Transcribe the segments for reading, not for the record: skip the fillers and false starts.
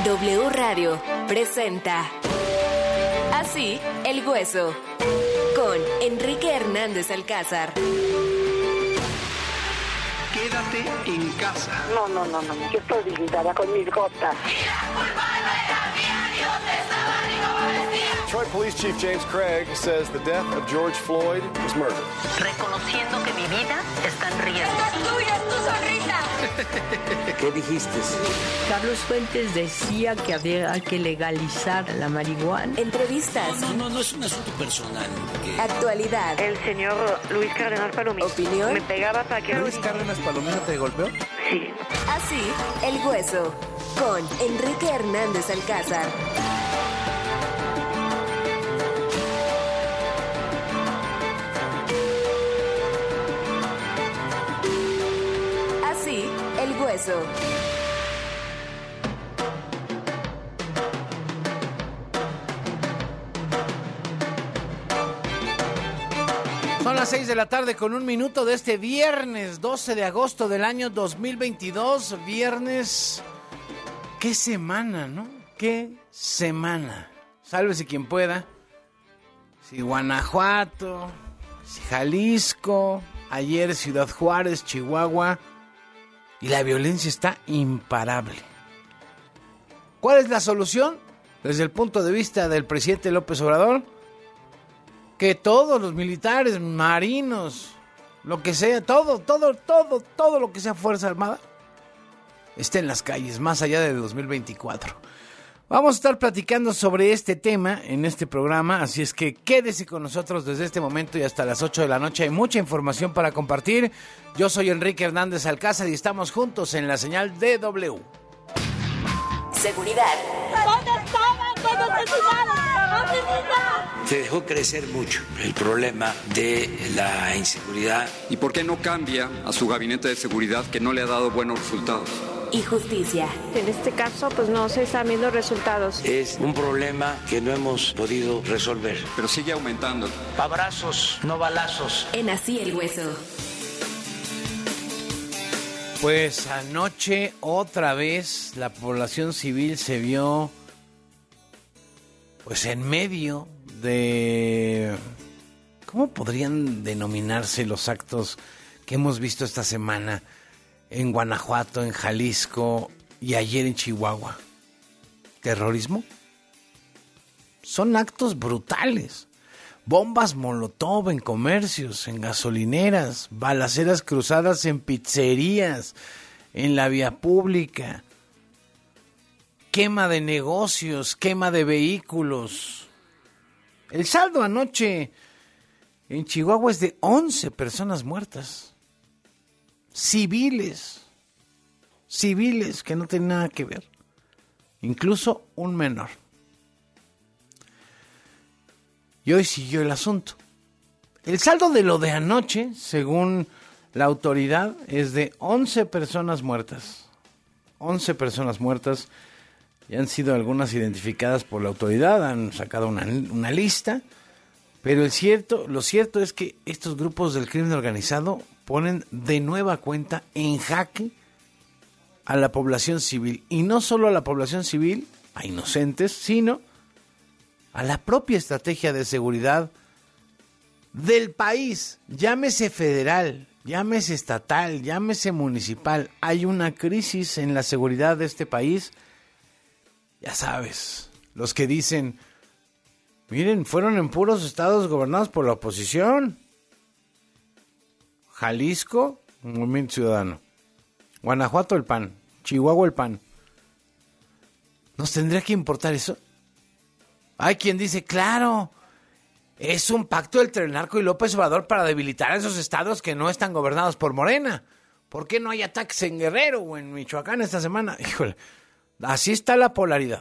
W Radio presenta Así el Hueso con Enrique Hernández Alcázar. Quédate en casa. No, yo estoy blindada con mis gotas. Detroit Police Chief James Craig says the death of George Floyd was murder. Reconociendo que mi vida está en riesgo. ¡Esta es tuya, es tu sonrisa! ¿Qué dijiste? Carlos Fuentes decía que había que legalizar la marihuana. Entrevistas. No es un asunto personal. Actualidad. El señor Luis Cárdenas Palomino. Opinión. Me pegaba para que... ¿Luis Cárdenas Palomino te golpeó? Sí. Así el Hueso con Enrique Hernández Alcázar. Así el Hueso. Son las 6 de la tarde con 1 minuto de este viernes 12 de agosto del año 2022. Viernes, qué semana, ¿no? Qué semana. Sálvese quien pueda. Si Guanajuato, si Jalisco, ayer Ciudad Juárez, Chihuahua. Y la violencia está imparable. ¿Cuál es la solución? Desde el punto de vista del presidente López Obrador, que todos los militares, marinos, lo que sea, todo lo que sea Fuerza Armada, esté en las calles, más allá de 2024. Vamos a estar platicando sobre este tema en este programa, así es que quédese con nosotros desde este momento y hasta las 8 de la noche. Hay mucha información para compartir. Yo soy Enrique Hernández Alcázar y estamos juntos en la señal DW. Seguridad. ¿Dónde estaban cuando asesinaron? ¿Dónde están? Se dejó crecer mucho el problema de la inseguridad. ¿Y por qué no cambia a su gabinete de seguridad que no le ha dado buenos resultados? Y justicia. En este caso, pues no se están viendo resultados. Es un problema que no hemos podido resolver. Pero sigue aumentando. Abrazos, no balazos. En Así el Hueso. Pues anoche otra vez la población civil se vio pues en medio de... ¿Cómo podrían denominarse los actos que hemos visto esta semana en Guanajuato, en Jalisco y ayer en Chihuahua? ¿Terrorismo? Son actos brutales. Bombas molotov en comercios, en gasolineras, balaceras cruzadas en pizzerías, en la vía pública, quema de negocios, quema de vehículos. El saldo anoche en Chihuahua es de 11 personas muertas. Civiles que no tienen nada que ver. Incluso un menor. Y hoy siguió el asunto. El saldo de lo de anoche, según la autoridad, es de 11 personas muertas. 11 personas muertas. Ya han sido algunas identificadas por la autoridad, han sacado una lista. Pero lo cierto es que estos grupos del crimen organizado ponen de nueva cuenta en jaque a la población civil. Y no solo a la población civil, a inocentes, sino a la propia estrategia de seguridad del país, llámese federal, llámese estatal, llámese municipal. Hay una crisis en la seguridad de este país. Ya sabes, los que dicen, miren, fueron en puros estados gobernados por la oposición. Jalisco, Movimiento Ciudadano. Guanajuato, el PAN. Chihuahua, el PAN. ¿Nos tendría que importar eso? Hay quien dice, claro, es un pacto entre el narco y López Obrador para debilitar a esos estados que no están gobernados por Morena. ¿Por qué no hay ataques en Guerrero o en Michoacán esta semana? Híjole, así está la polaridad,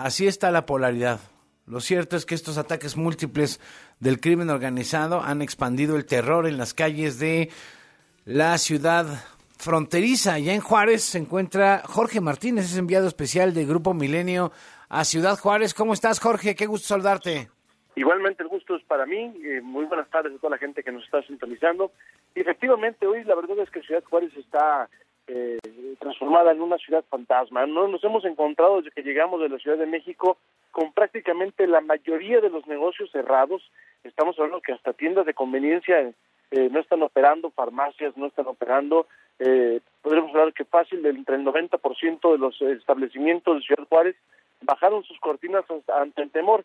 Lo cierto es que estos ataques múltiples del crimen organizado han expandido el terror en las calles de la ciudad fronteriza. Allá en Juárez se encuentra Jorge Martínez, es enviado especial de Grupo Milenio a Ciudad Juárez. ¿Cómo estás, Jorge? Qué gusto saludarte. Igualmente el gusto es para mí. Muy buenas tardes a toda la gente que nos está sintonizando. Y efectivamente hoy la verdad es que Ciudad Juárez está transformada en una ciudad fantasma. No nos hemos encontrado desde que llegamos de la Ciudad de México con prácticamente la mayoría de los negocios cerrados. Estamos hablando que hasta tiendas de conveniencia no están operando, farmacias no están operando. Podríamos hablar que fácil, entre el 90% de los establecimientos de Ciudad Juárez bajaron sus cortinas ante el temor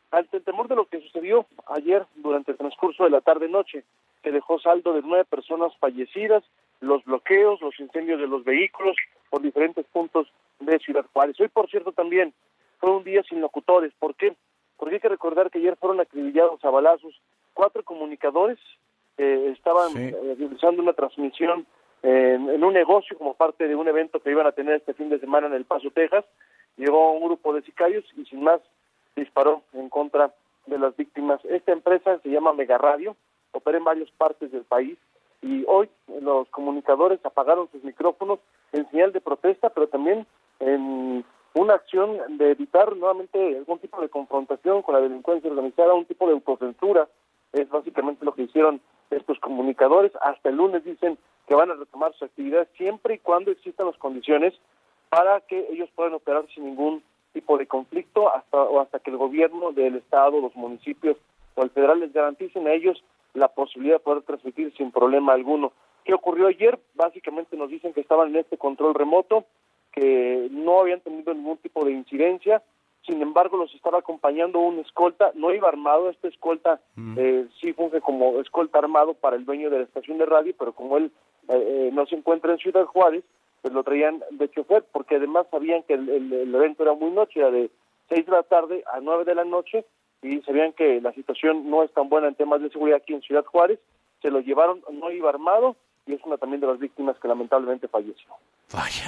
de lo que sucedió ayer durante el transcurso de la tarde-noche, que dejó saldo de 9 personas fallecidas, los bloqueos, los incendios de los vehículos por diferentes puntos de Ciudad Juárez. Hoy, por cierto, también fue un día sin locutores. ¿Por qué? Porque hay que recordar que ayer fueron acribillados a balazos 4 comunicadores estaban realizando una transmisión en un negocio como parte de un evento que iban a tener este fin de semana en El Paso, Texas. Llegó un grupo de sicarios y sin más disparó en contra de las víctimas. Esta empresa se llama Mega Radio, opera en varias partes del país y hoy los comunicadores apagaron sus micrófonos en señal de protesta, pero también en una acción de evitar nuevamente algún tipo de confrontación con la delincuencia organizada, un tipo de autocensura. Es básicamente lo que hicieron estos comunicadores. Hasta el lunes dicen que van a retomar su actividad siempre y cuando existan las condiciones para que ellos puedan operar sin ningún tipo de conflicto hasta que el gobierno del estado, los municipios o el federal les garanticen a ellos la posibilidad de poder transmitir sin problema alguno. ¿Qué ocurrió ayer? Básicamente nos dicen que estaban en este control remoto, que no habían tenido ningún tipo de incidencia. Sin embargo, los estaba acompañando un escolta, no iba armado. Este escolta sí funge como escolta armado para el dueño de la estación de radio, pero como él no se encuentra en Ciudad Juárez, pues lo traían de chofer, porque además sabían que el evento era muy noche, era de 6 de la tarde a 9 de la noche, y sabían que la situación no es tan buena en temas de seguridad aquí en Ciudad Juárez. Se lo llevaron, no iba armado, y es una también de las víctimas que lamentablemente falleció. Vaya,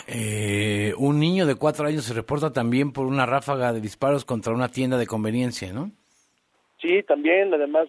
un niño de 4 años se reporta también por una ráfaga de disparos contra una tienda de conveniencia, ¿no? Sí, también, además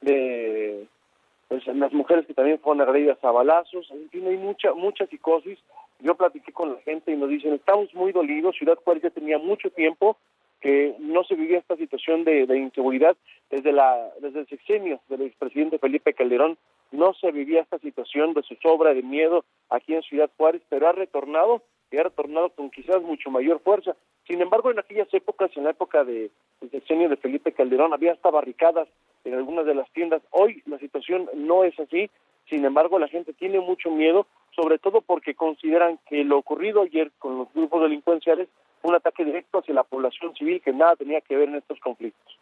de pues las mujeres que también fueron agredidas a balazos. En fin, hay mucha psicosis. Yo platiqué con la gente y nos dicen, estamos muy dolidos. Ciudad Juárez ya tenía mucho tiempo que no se vivía esta situación de inseguridad. Desde el sexenio del expresidente Felipe Calderón no se vivía esta situación de zozobra, de miedo aquí en Ciudad Juárez, pero ha retornado con quizás mucho mayor fuerza. Sin embargo, en aquellas épocas, en la época del sexenio de Felipe Calderón, había hasta barricadas en algunas de las tiendas. Hoy la situación no es así. Sin embargo, la gente tiene mucho miedo, sobre todo porque consideran que lo ocurrido ayer con los grupos delincuenciales fue un ataque directo hacia la población civil que nada tenía que ver en estos conflictos.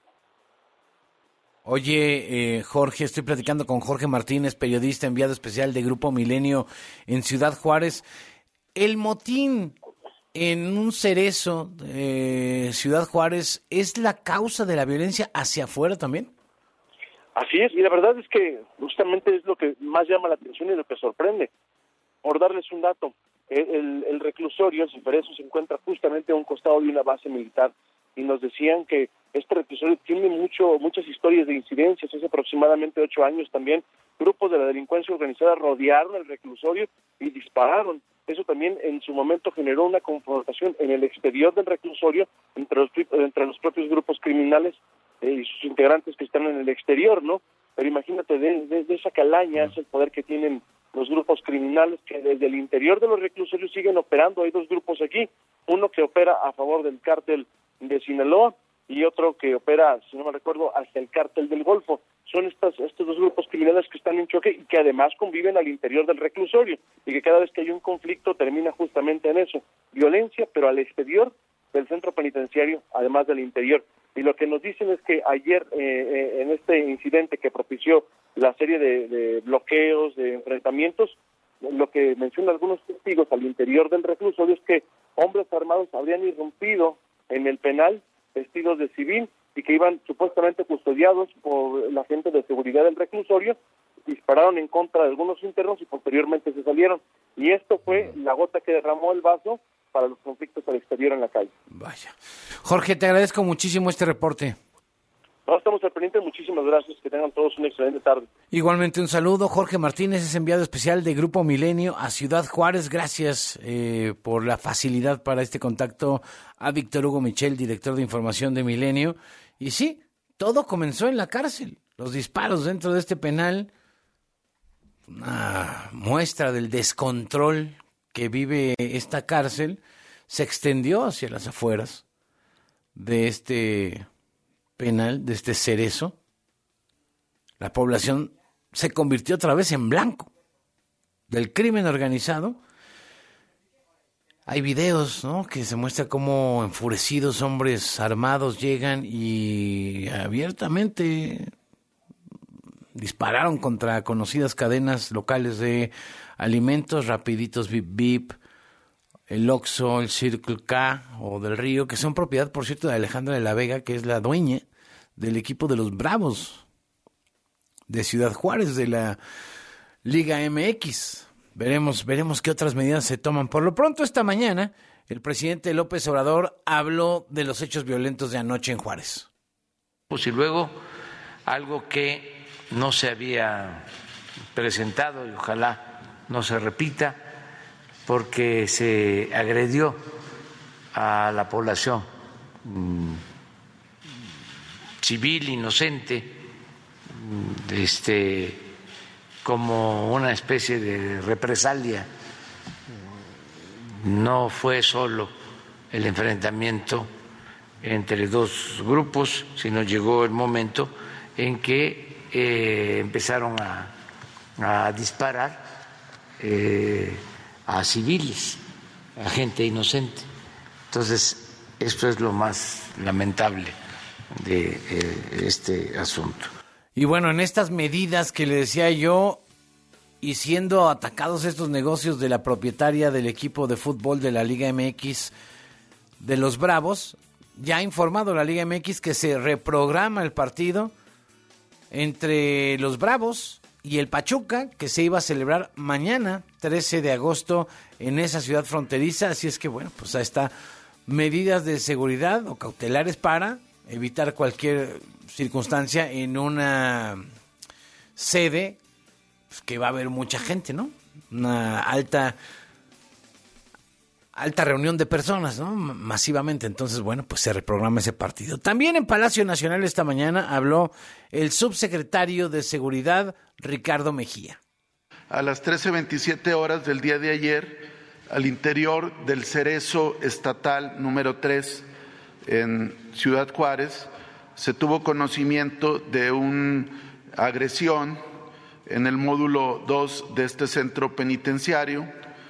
Oye, Jorge, estoy platicando con Jorge Martínez, periodista enviado especial de Grupo Milenio en Ciudad Juárez. El motín en un cerezo de Ciudad Juárez, ¿es la causa de la violencia hacia afuera también? Así es, y la verdad es que justamente es lo que más llama la atención y lo que sorprende. Por darles un dato, el reclusorio, el cerezo, se encuentra justamente a un costado de una base militar, y nos decían que este reclusorio tiene muchas historias de incidencias. Hace aproximadamente 8 años también grupos de la delincuencia organizada rodearon el reclusorio y dispararon. Eso también en su momento generó una confrontación en el exterior del reclusorio entre los propios grupos criminales y sus integrantes que están en el exterior, ¿no? Pero imagínate, de esa calaña es el poder que tienen los grupos criminales, que desde el interior de los reclusorios siguen operando. Hay 2 grupos aquí, uno que opera a favor del cártel de Sinaloa y otro que opera, si no me recuerdo, hacia el cártel del Golfo. Son estos 2 grupos criminales que están en choque y que además conviven al interior del reclusorio, y que cada vez que hay un conflicto termina justamente en eso, violencia, pero al exterior del centro penitenciario, además del interior. Y lo que nos dicen es que ayer, en este incidente que propició la serie de bloqueos, de enfrentamientos, lo que mencionan algunos testigos al interior del reclusorio es que hombres armados habrían irrumpido en el penal vestidos de civil y que iban supuestamente custodiados por la gente de seguridad del reclusorio, dispararon en contra de algunos internos y posteriormente se salieron. Y esto fue la gota que derramó el vaso para los conflictos al exterior en la calle. Vaya. Jorge, te agradezco muchísimo este reporte. No, estamos al pendiente, muchísimas gracias, que tengan todos una excelente tarde. Igualmente un saludo, Jorge Martínez es enviado especial de Grupo Milenio a Ciudad Juárez. Gracias por la facilidad para este contacto a Víctor Hugo Michel, director de información de Milenio. Y sí, todo comenzó en la cárcel, los disparos dentro de este penal, una muestra del descontrol que vive esta cárcel se extendió hacia las afueras de este penal, de este cerezo. La población se convirtió otra vez en blanco del crimen organizado. Hay videos, ¿no?, que se muestra cómo enfurecidos hombres armados llegan y abiertamente dispararon contra conocidas cadenas locales de alimentos, Rapiditos, Bip Bip, el Oxxo, el Circle K o del Río, que son propiedad, por cierto, de Alejandra de la Vega, que es la dueña del equipo de los Bravos de Ciudad Juárez, de la Liga MX. Veremos qué otras medidas se toman. Por lo pronto, esta mañana, el presidente López Obrador habló de los hechos violentos de anoche en Juárez. Pues y luego, algo que no se había presentado y ojalá no se repita, porque se agredió a la población civil inocente, como una especie de represalia. No fue solo el enfrentamiento entre dos grupos, sino llegó el momento en que empezaron a disparar a civiles, a gente inocente. Entonces, esto es lo más lamentable de este asunto. Y bueno, en estas medidas que le decía yo, y siendo atacados estos negocios de la propietaria del equipo de fútbol de la Liga MX de los Bravos, ya ha informado la Liga MX que se reprograma el partido entre los Bravos y el Pachuca, que se iba a celebrar mañana, 13 de agosto, en esa ciudad fronteriza. Así es que, bueno, pues ahí está, medidas de seguridad o cautelares para evitar cualquier circunstancia en una sede, pues, que va a haber mucha gente, ¿no? Una alta reunión de personas, ¿no? Masivamente. Entonces, bueno, pues se reprograma ese partido. También en Palacio Nacional esta mañana habló el subsecretario de Seguridad, Ricardo Mejía. A las 13:27 horas del día de ayer, al interior del Cerezo Estatal número 3 en Ciudad Juárez, se tuvo conocimiento de una agresión en el módulo 2 de este centro penitenciario,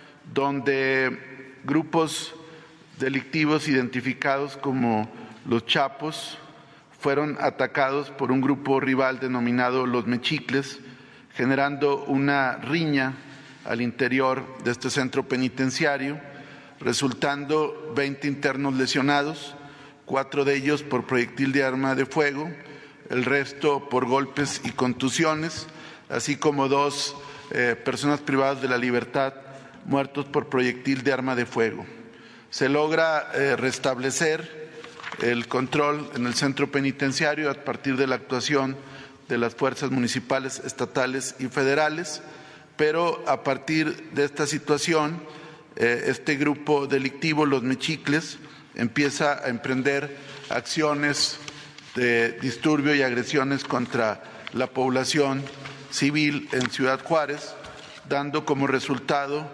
donde grupos delictivos identificados como los Chapos fueron atacados por un grupo rival denominado Los Mechicles, generando una riña al interior de este centro penitenciario, resultando 20 internos lesionados, 4 de ellos por proyectil de arma de fuego, el resto por golpes y contusiones, así como 2 personas privadas de la libertad muertos por proyectil de arma de fuego. Se logra restablecer el control en el centro penitenciario a partir de la actuación de las fuerzas municipales, estatales y federales, pero a partir de esta situación, este grupo delictivo, los Mechicles, empieza a emprender acciones de disturbio y agresiones contra la población civil en Ciudad Juárez, dando como resultado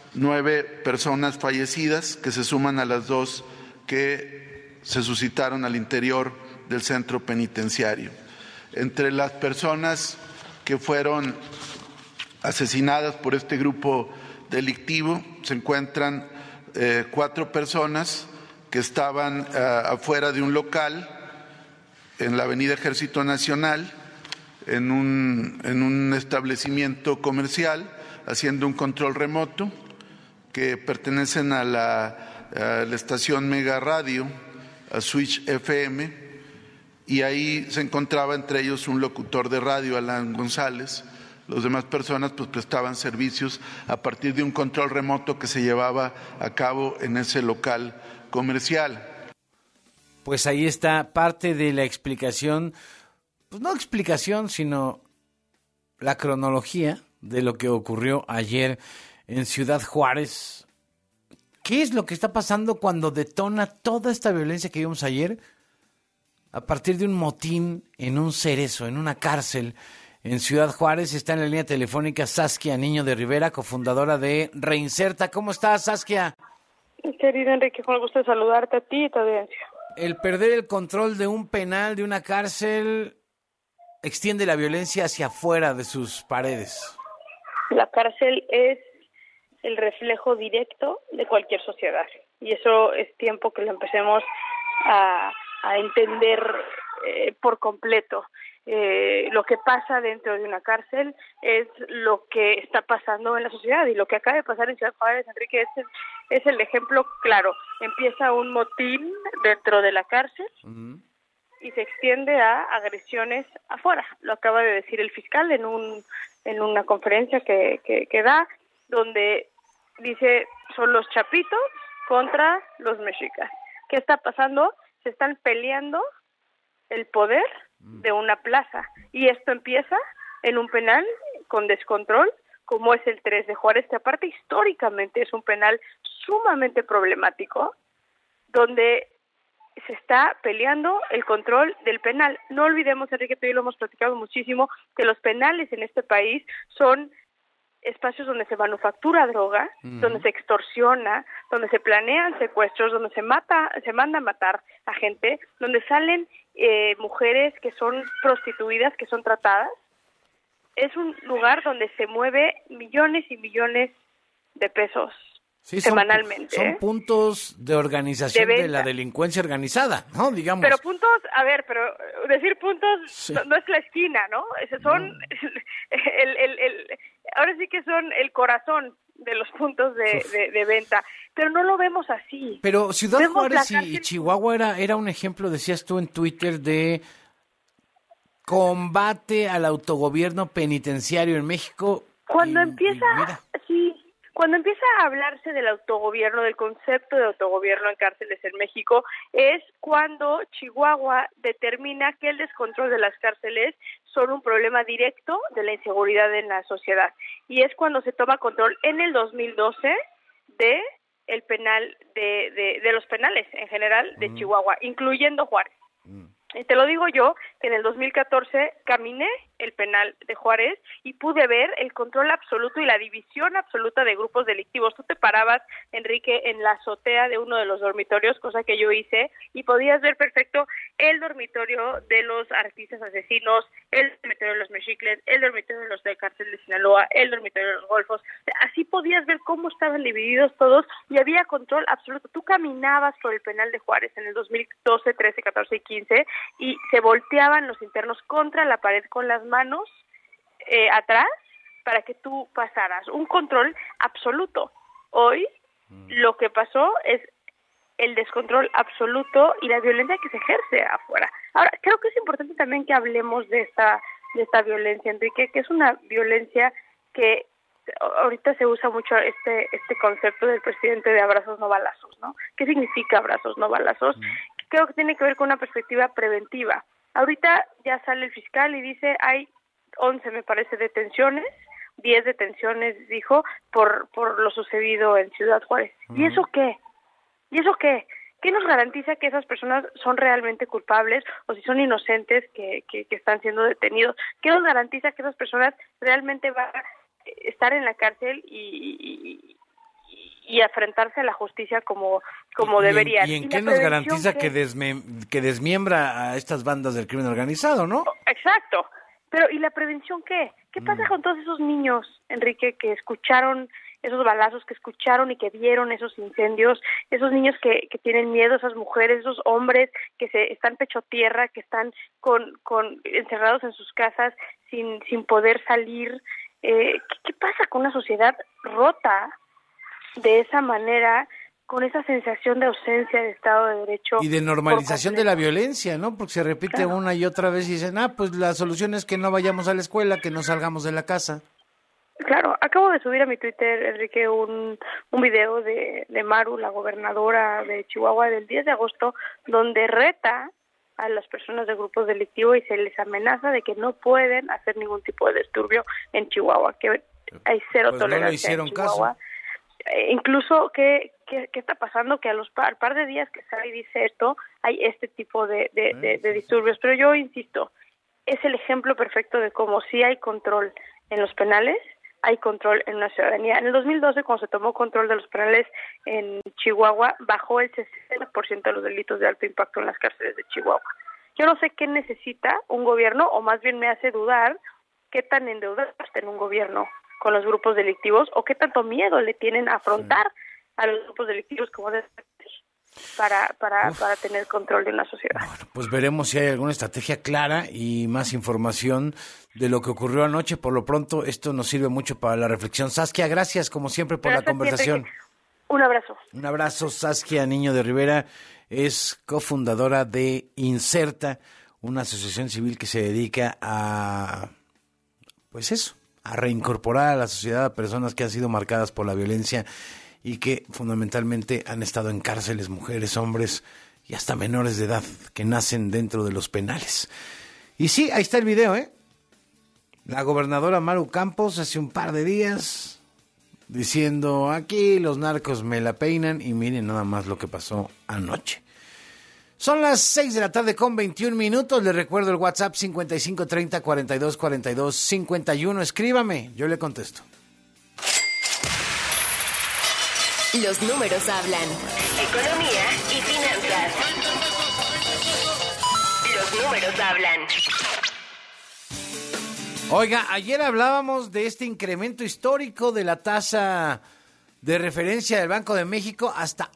9 personas fallecidas que se suman a las 2 que se suscitaron al interior del centro penitenciario. Entre las personas que fueron asesinadas por este grupo delictivo se encuentran 4 personas que estaban afuera de un local en la Avenida Ejército Nacional, en un establecimiento comercial, haciendo un control remoto, que pertenecen a la estación Mega Radio, a Switch FM, y ahí se encontraba entre ellos un locutor de radio, Alan González. Las demás personas pues prestaban servicios a partir de un control remoto que se llevaba a cabo en ese local comercial. Pues ahí está parte de la explicación, pues no explicación, sino la cronología de lo que ocurrió ayer en Ciudad Juárez. ¿Qué es lo que está pasando cuando detona toda esta violencia que vimos ayer? A partir de un motín en un cerezo, en una cárcel en Ciudad Juárez. Está en la línea telefónica Saskia Niño de Rivera, cofundadora de Reinserta. ¿Cómo estás, Saskia? Querido Enrique, con el gusto de saludarte a ti y tu audiencia. El perder el control de un penal, de una cárcel, extiende la violencia hacia afuera de sus paredes. La cárcel es el reflejo directo de cualquier sociedad y eso es tiempo que lo empecemos a entender por completo. Lo que pasa dentro de una cárcel es lo que está pasando en la sociedad, y lo que acaba de pasar en Ciudad Juárez, Enrique, es el ejemplo claro. Empieza un motín dentro de la cárcel y se extiende a agresiones afuera. Lo acaba de decir el fiscal en una conferencia que da, donde dice, son los chapitos contra los mexicas. ¿Qué está pasando? Se están peleando el poder de una plaza, y esto empieza en un penal con descontrol como es el 3 de Juárez, que aparte históricamente es un penal sumamente problemático, donde se está peleando el control del penal. No olvidemos, Enrique, tú y yo lo hemos platicado muchísimo, que los penales en este país son espacios donde se manufactura droga, donde se extorsiona, donde se planean secuestros, donde se manda a matar a gente, donde salen mujeres que son prostituidas, que son tratadas. Es un lugar donde se mueve millones y millones de pesos semanalmente. Son puntos de organización de la delincuencia organizada, ¿no? Digamos. Pero puntos, pero decir puntos no es la esquina, ¿no? Son ahora sí que son el corazón de los puntos de venta, pero no lo vemos así. Pero Ciudad Juárez y Chihuahua era un ejemplo, decías tú en Twitter, de combate al autogobierno penitenciario en México. Cuando empieza a hablarse del autogobierno, del concepto de autogobierno en cárceles en México, es cuando Chihuahua determina que el descontrol de las cárceles son un problema directo de la inseguridad en la sociedad. Y es cuando se toma control en el 2012 de el penal, de los penales en general de Chihuahua, incluyendo Juárez. Y te lo digo yo, que en el 2014 caminé el penal de Juárez y pude ver el control absoluto y la división absoluta de grupos delictivos. Tú te parabas, Enrique, en la azotea de uno de los dormitorios, cosa que yo hice, y podías ver perfecto el dormitorio de los artistas asesinos, el dormitorio de los mexicles, el dormitorio de los de cárcel de Sinaloa, el dormitorio de los golfos. Así podías ver cómo estaban divididos todos y había control absoluto. Tú caminabas por el penal de Juárez en el 2012, 13, 14 y 15 y se volteaban los internos contra la pared con las manos atrás para que tú pasaras. Un control absoluto. Hoy lo que pasó es el descontrol absoluto y la violencia que se ejerce afuera. Ahora, creo que es importante también que hablemos de esta violencia, Enrique, que es una violencia que ahorita se usa mucho este concepto del presidente de abrazos no balazos, ¿no? ¿Qué significa abrazos no balazos? Creo que tiene que ver con una perspectiva preventiva. Ahorita ya sale el fiscal y dice hay 11, me parece, detenciones, 10 detenciones, dijo, por lo sucedido en Ciudad Juárez. ¿Y eso qué? ¿Y eso qué? ¿Qué nos garantiza que esas personas son realmente culpables o si son inocentes que están siendo detenidos? ¿Qué nos garantiza que esas personas realmente van a estar en la cárcel y enfrentarse a la justicia como deberían? ¿Y en qué nos garantiza que desmiembra a estas bandas del crimen organizado, no? Exacto. Pero, ¿y la prevención qué? ¿Qué pasa con todos esos niños, Enrique, que escucharon esos balazos, que escucharon y que vieron esos incendios? Esos niños que tienen miedo, esas mujeres, esos hombres que están pecho tierra, que están encerrados en sus casas sin poder salir. ¿Qué pasa con una sociedad rota de esa manera, con esa sensación de ausencia de Estado de Derecho? Y de normalización de la violencia, ¿no? Porque se repite una y otra vez y dicen, pues la solución es que no vayamos a la escuela, que no salgamos de la casa. Claro, acabo de subir a mi Twitter, Enrique, un video de Maru, la gobernadora de Chihuahua, del 10 de agosto, donde reta a las personas de grupos delictivos y se les amenaza de que no pueden hacer ningún tipo de disturbio en Chihuahua, que hay cero tolerancia en Chihuahua. Caso. Incluso, ¿qué está pasando? Que al par de días que sale y dice esto, hay este tipo de disturbios. Pero yo insisto, es el ejemplo perfecto de cómo sí hay control en los penales, hay control en la ciudadanía. En el 2012, cuando se tomó control de los penales en Chihuahua, bajó el 60% de los delitos de alto impacto en las cárceles de Chihuahua. Yo no sé qué necesita un gobierno, o más bien me hace dudar qué tan endeudado está en un gobierno con los grupos delictivos, o qué tanto miedo le tienen a afrontar a los grupos delictivos como debe ser para tener control de una sociedad. Bueno, pues veremos si hay alguna estrategia clara y más información de lo que ocurrió anoche. Por lo pronto, esto nos sirve mucho para la reflexión. Saskia, gracias como siempre por la conversación. Un abrazo. Un abrazo. Saskia Niño de Rivera es cofundadora de Inserta, una asociación civil que se dedica a, pues eso, a reincorporar a la sociedad a personas que han sido marcadas por la violencia y que fundamentalmente han estado en cárceles, mujeres, hombres y hasta menores de edad que nacen dentro de los penales. Y sí, ahí está el video, ¿eh? La gobernadora Maru Campos hace un par de días diciendo, aquí los narcos me la peinan, y miren nada más lo que pasó anoche. Son las 6 de la tarde con 21 minutos. Les recuerdo el WhatsApp 5530-4242-51. Escríbame, yo le contesto. Los números hablan. Economía y finanzas. Los números hablan. Oiga, ayer hablábamos de este incremento histórico de la tasa de referencia del Banco de México hasta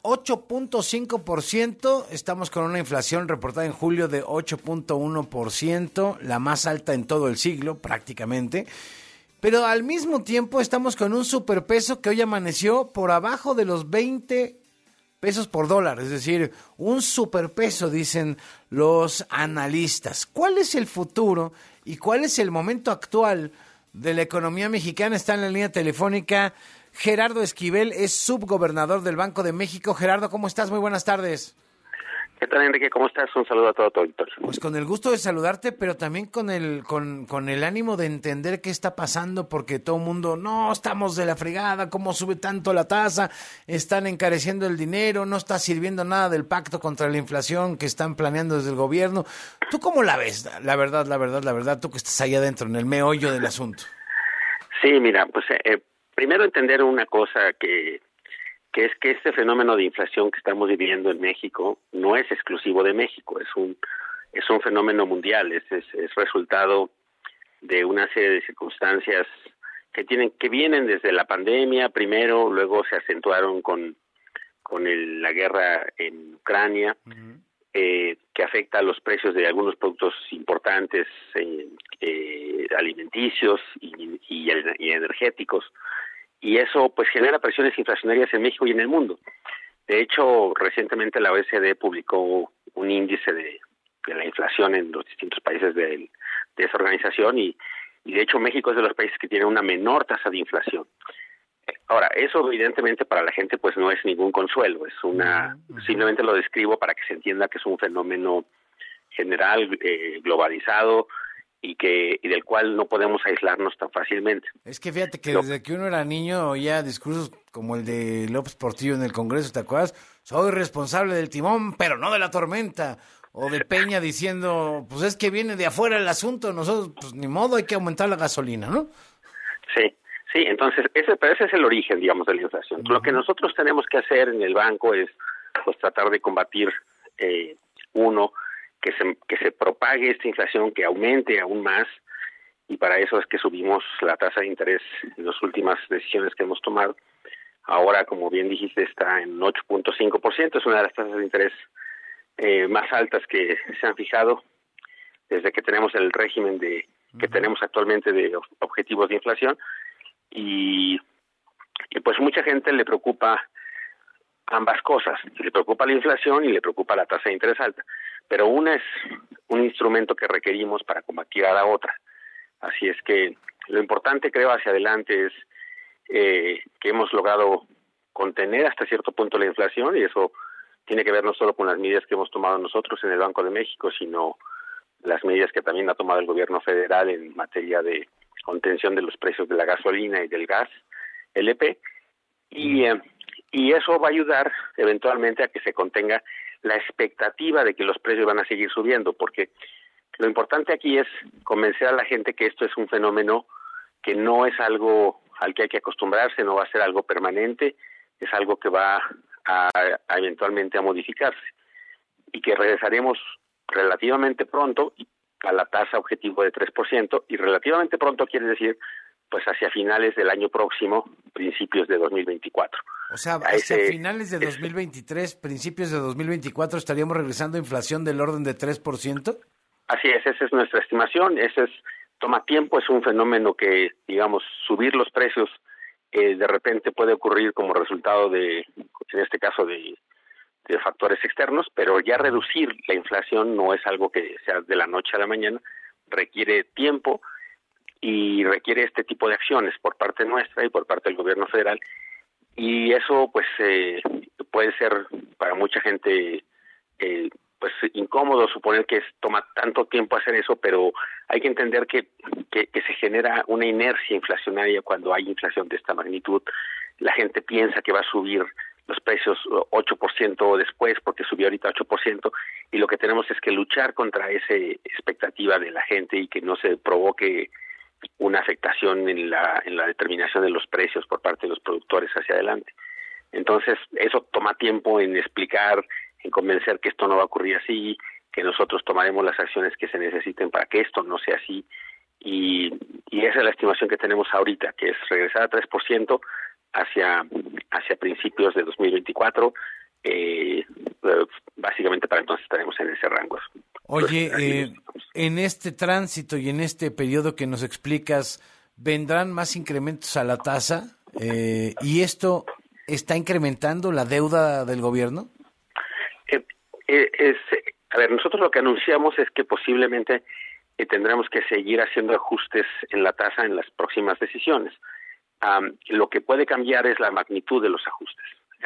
8.5%. Estamos con una inflación reportada en julio de 8.1%, la más alta en todo el siglo prácticamente. Pero al mismo tiempo estamos con un superpeso que hoy amaneció por abajo de los 20 pesos por dólar, es decir, un superpeso, dicen los analistas. ¿Cuál es el futuro y cuál es el momento actual de la economía mexicana? Está en la línea telefónica Gerardo Esquivel, es subgobernador del Banco de México. Gerardo, ¿cómo estás? Muy buenas tardes. ¿Qué tal, Enrique? ¿Cómo estás? Un saludo a todo tu auditorio. Pues con el gusto de saludarte, pero también con el ánimo de entender qué está pasando, porque todo el mundo, no, estamos de la fregada, ¿cómo sube tanto la tasa? Están encareciendo el dinero, no está sirviendo nada del pacto contra la inflación que están planeando desde el gobierno. ¿Tú cómo la ves? La verdad, tú que estás ahí adentro, en el meollo del asunto. Sí, mira, pues primero entender una cosa que es que este fenómeno de inflación que estamos viviendo en México no es exclusivo de México, es un fenómeno mundial, es resultado de una serie de circunstancias que vienen desde la pandemia primero, luego se acentuaron con la guerra en Ucrania, que afecta a los precios de algunos productos importantes alimenticios y energéticos. Y eso pues genera presiones inflacionarias en México y en el mundo. De hecho, recientemente la OECD publicó un índice de la inflación en los distintos países de esa organización y de hecho México es de los países que tiene una menor tasa de inflación. Ahora, eso evidentemente para la gente pues no es ningún consuelo, simplemente lo describo para que se entienda que es un fenómeno general, globalizado, y del cual no podemos aislarnos tan fácilmente. Es que fíjate que desde que uno era niño oía discursos como el de López Portillo en el Congreso, ¿te acuerdas? Soy responsable del timón, pero no de la tormenta. O de Peña diciendo, pues es que viene de afuera el asunto, nosotros, pues ni modo, hay que aumentar la gasolina, ¿no? Sí, entonces, ese es el origen, digamos, de la inflación. Lo que nosotros tenemos que hacer en el banco es, pues, tratar de combatir, que se propague esta inflación, que aumente aún más, y para eso es que subimos la tasa de interés en las últimas decisiones que hemos tomado. Ahora, como bien dijiste, está en 8.5%, es una de las tasas de interés más altas que se han fijado desde que tenemos el régimen que tenemos actualmente de objetivos de inflación, y pues mucha gente le preocupa ambas cosas, le preocupa la inflación y le preocupa la tasa de interés alta, pero una es un instrumento que requerimos para combatir a la otra. Así es que lo importante, creo, hacia adelante es que hemos logrado contener hasta cierto punto la inflación, y eso tiene que ver no solo con las medidas que hemos tomado nosotros en el Banco de México, sino las medidas que también ha tomado el gobierno federal en materia de contención de los precios de la gasolina y del gas LP, y eso va a ayudar eventualmente a que se contenga la expectativa de que los precios van a seguir subiendo, porque lo importante aquí es convencer a la gente que esto es un fenómeno que no es algo al que hay que acostumbrarse, no va a ser algo permanente, es algo que va a eventualmente a modificarse y que regresaremos relativamente pronto a la tasa objetivo de 3%, y relativamente pronto quiere decir pues hacia finales del año próximo, principios de 2024. O sea, hacia finales de 2023, principios de 2024, ¿estaríamos regresando a inflación del orden de 3%? Así es, esa es nuestra estimación, toma tiempo, es un fenómeno que, digamos, subir los precios de repente puede ocurrir como resultado en este caso, de factores externos, pero ya reducir la inflación no es algo que sea de la noche a la mañana, requiere tiempo y requiere este tipo de acciones por parte nuestra y por parte del gobierno federal, y eso pues puede ser para mucha gente pues incómodo suponer que toma tanto tiempo hacer eso, pero hay que entender que se genera una inercia inflacionaria cuando hay inflación de esta magnitud. La gente piensa que va a subir los precios 8% después, porque subió ahorita 8%, y lo que tenemos es que luchar contra esa expectativa de la gente y que no se provoque una afectación en la determinación de los precios por parte de los productores hacia adelante. Entonces, eso toma tiempo en explicar, en convencer que esto no va a ocurrir así, que nosotros tomaremos las acciones que se necesiten para que esto no sea así, y esa es la estimación que tenemos ahorita, que es regresar a 3% hacia principios de 2024, básicamente para entonces estaremos en ese rango. Oye, en este tránsito y en este periodo que nos explicas, ¿vendrán más incrementos a la tasa? ¿Y esto está incrementando la deuda del gobierno? A ver, nosotros lo que anunciamos es que posiblemente tendremos que seguir haciendo ajustes en la tasa en las próximas decisiones. Lo que puede cambiar es la magnitud de los ajustes.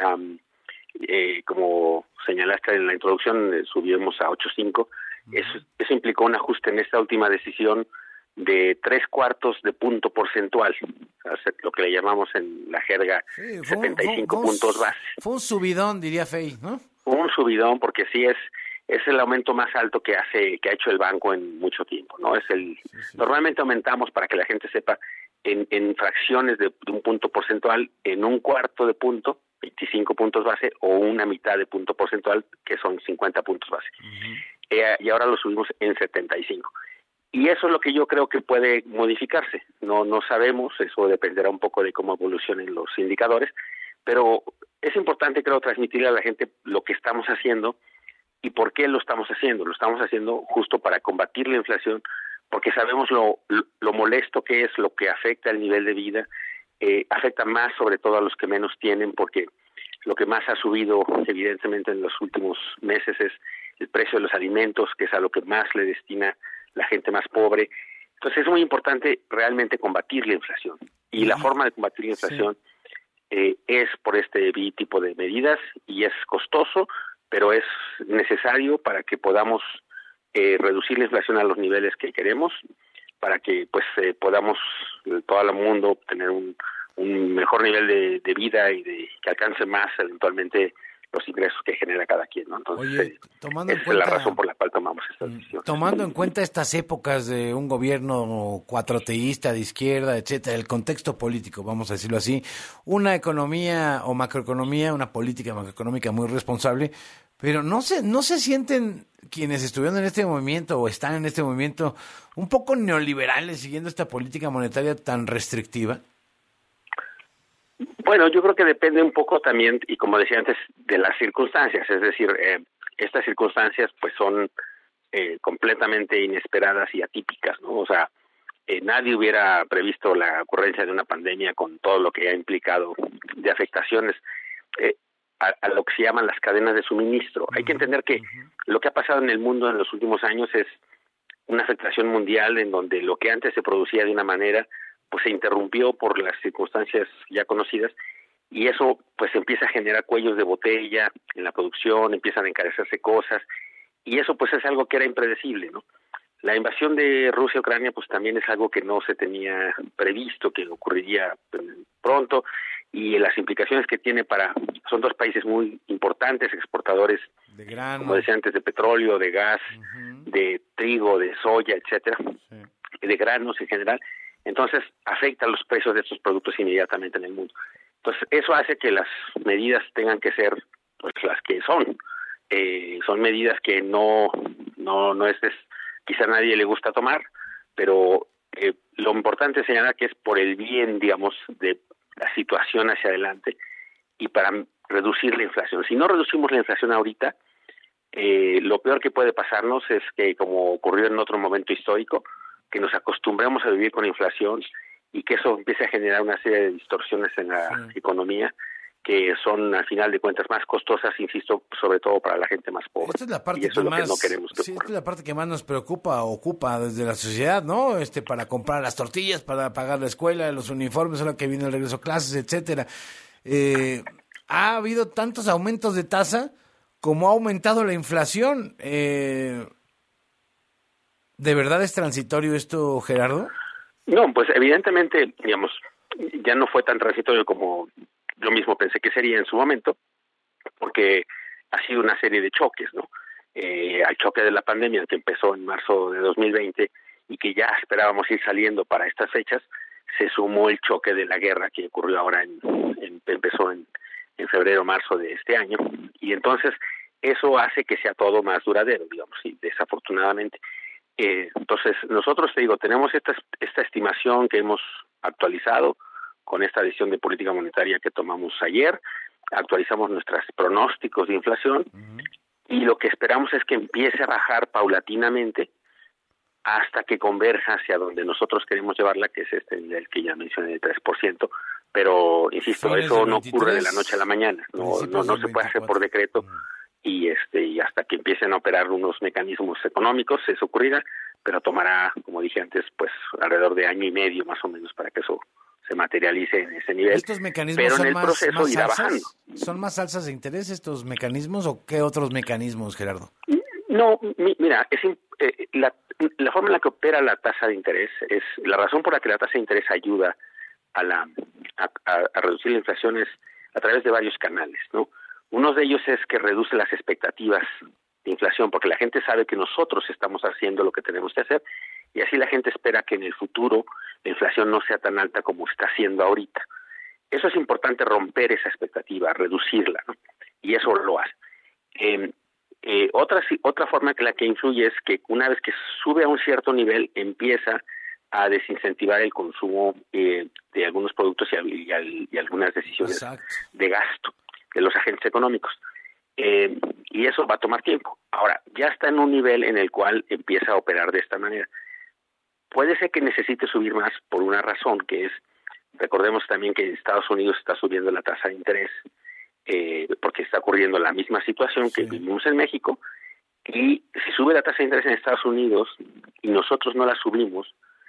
Como señalaste en la introducción, subimos a 8.5. Eso implicó un ajuste en esta última decisión de 3/4 de punto porcentual, lo que le llamamos en la jerga 75 puntos base. Fue un subidón, diría Fey, ¿no? Un subidón, porque sí es el aumento más alto que ha hecho el banco en mucho tiempo, ¿no? Normalmente aumentamos, para que la gente sepa, en fracciones de un punto porcentual, en 1/4 de punto, 25 puntos base, o una mitad de punto porcentual, que son 50 puntos base. Y ahora lo subimos en 75. Y eso es lo que yo creo que puede modificarse. No sabemos, eso dependerá un poco de cómo evolucionen los indicadores, pero es importante, creo, transmitirle a la gente lo que estamos haciendo y por qué lo estamos haciendo. Lo estamos haciendo justo para combatir la inflación, porque sabemos lo molesto que es, lo que afecta el nivel de vida, afecta más sobre todo a los que menos tienen, porque lo que más ha subido evidentemente en los últimos meses es el precio de los alimentos, que es a lo que más le destina la gente más pobre. Entonces es muy importante realmente combatir la inflación, y la forma de combatir la inflación es por este tipo de medidas, y es costoso, pero es necesario para que podamos reducir la inflación a los niveles que queremos, para que pues podamos todo el mundo tener un mejor nivel de vida y que alcance más eventualmente los ingresos que genera cada quien, ¿no? Entonces, esa es la razón por la cual tomamos esta decisión. Tomando en cuenta estas épocas de un gobierno cuatroteísta, de izquierda, etcétera, el contexto político, vamos a decirlo así, una economía o macroeconomía, una política macroeconómica muy responsable, pero no se sienten quienes estuvieron en este movimiento o están en este movimiento un poco neoliberales siguiendo esta política monetaria tan restrictiva. Bueno, yo creo que depende un poco también, y como decía antes, de las circunstancias. Es decir, estas circunstancias pues son completamente inesperadas y atípicas, ¿no? O sea, nadie hubiera previsto la ocurrencia de una pandemia con todo lo que ha implicado de afectaciones a lo que se llaman las cadenas de suministro. Hay que entender que lo que ha pasado en el mundo en los últimos años es una afectación mundial, en donde lo que antes se producía de una manera pues se interrumpió por las circunstancias ya conocidas, y eso pues empieza a generar cuellos de botella en la producción, empiezan a encarecerse cosas, y eso pues es algo que era impredecible, ¿no? La invasión de Rusia a Ucrania pues también es algo que no se tenía previsto que ocurriría pronto, y las implicaciones que tiene son dos países muy importantes, exportadores, como decía antes, de petróleo, de gas, de trigo, de soya, etcétera, de granos en general. Entonces afecta los precios de estos productos inmediatamente en el mundo. Entonces eso hace que las medidas tengan que ser pues las que son. Son medidas que no es quizá a nadie le gusta tomar, pero lo importante es señalar que es por el bien, digamos, de la situación hacia adelante y para reducir la inflación. Si no reducimos la inflación ahorita, lo peor que puede pasarnos es que, como ocurrió en otro momento histórico, que nos acostumbremos a vivir con inflación y que eso empiece a generar una serie de distorsiones en la economía que son, al final de cuentas, más costosas, insisto, sobre todo para la gente más pobre. Esta es la parte y eso que es lo más, que no queremos que esta es la parte que más nos ocupa desde la sociedad, ¿no? Para comprar las tortillas, para pagar la escuela, los uniformes, ahora que viene el regreso a clases, etcétera. Ha habido tantos aumentos de tasa como ha aumentado la inflación. ¿De verdad es transitorio esto, Gerardo? No, pues evidentemente, digamos, ya no fue tan transitorio como yo mismo pensé que sería en su momento, porque ha sido una serie de choques, ¿no? Al choque de la pandemia que empezó en marzo de 2020 y que ya esperábamos ir saliendo para estas fechas, se sumó el choque de la guerra que ocurrió ahora empezó en febrero, marzo de este año, y entonces eso hace que sea todo más duradero, digamos, y desafortunadamente. Entonces nosotros, te digo, tenemos esta estimación que hemos actualizado con esta decisión de política monetaria que tomamos ayer, actualizamos nuestros pronósticos de inflación y lo que esperamos es que empiece a bajar paulatinamente hasta que converja hacia donde nosotros queremos llevarla, que es este nivel que ya mencioné, el 3%, pero insisto, eso no ocurre de la noche a la mañana, no se puede hacer por decreto y hasta que empiecen a operar unos mecanismos económicos eso ocurrirá, pero tomará, como dije antes, pues alrededor de año y medio más o menos para que eso se materialice en ese nivel. ¿Estos mecanismos pero son en el proceso más irá alzas? bajando. ¿Son más alzas de interés estos mecanismos o qué otros mecanismos, Gerardo? No, mira, la forma en la que opera la tasa de interés es la razón por la que la tasa de interés ayuda a reducir la inflación es a través de varios canales, ¿no? Uno de ellos es que reduce las expectativas de inflación, porque la gente sabe que nosotros estamos haciendo lo que tenemos que hacer y así la gente espera que en el futuro la inflación no sea tan alta como está siendo ahorita. Eso es importante, romper esa expectativa, reducirla, ¿no? Y eso lo hace. Otra forma que la que influye es que una vez que sube a un cierto nivel empieza a desincentivar el consumo de algunos productos y algunas decisiones de gasto de los agentes económicos. Y eso va a tomar tiempo. Ahora, ya está en un nivel en el cual empieza a operar de esta manera. Puede ser que necesite subir más por una razón, que es, recordemos también que Estados Unidos está subiendo la tasa de interés, porque está ocurriendo la misma situación que vivimos en México, y si sube la tasa de interés en Estados Unidos y nosotros no la subimos,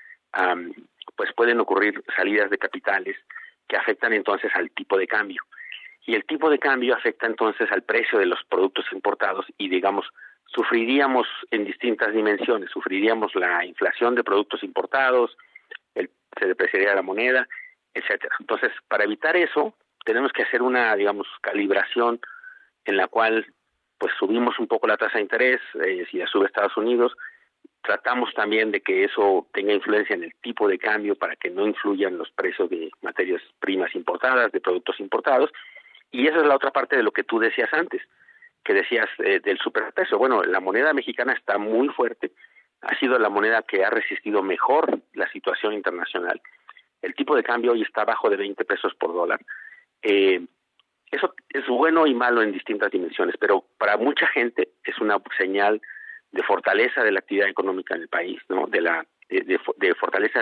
pues pueden ocurrir salidas de capitales que afectan entonces al tipo de cambio. Y el tipo de cambio afecta entonces al precio de los productos importados y, digamos, sufriríamos en distintas dimensiones. Sufriríamos la inflación de productos importados, se depreciaría la moneda, etcétera. Entonces, para evitar eso, tenemos que hacer una, digamos, calibración en la cual pues subimos un poco la tasa de interés, si la sube Estados Unidos, tratamos también de que eso tenga influencia en el tipo de cambio para que no influyan los precios de materias primas importadas, de productos importados. Y esa es la otra parte de lo que tú decías antes, que decías del superpeso. Bueno, la moneda mexicana está muy fuerte, ha sido la moneda que ha resistido mejor la situación internacional. El tipo de cambio hoy está abajo de 20 pesos por dólar. Eso es bueno y malo en distintas dimensiones, pero para mucha gente es una señal de fortaleza de la actividad económica en el país, ¿no? De fortaleza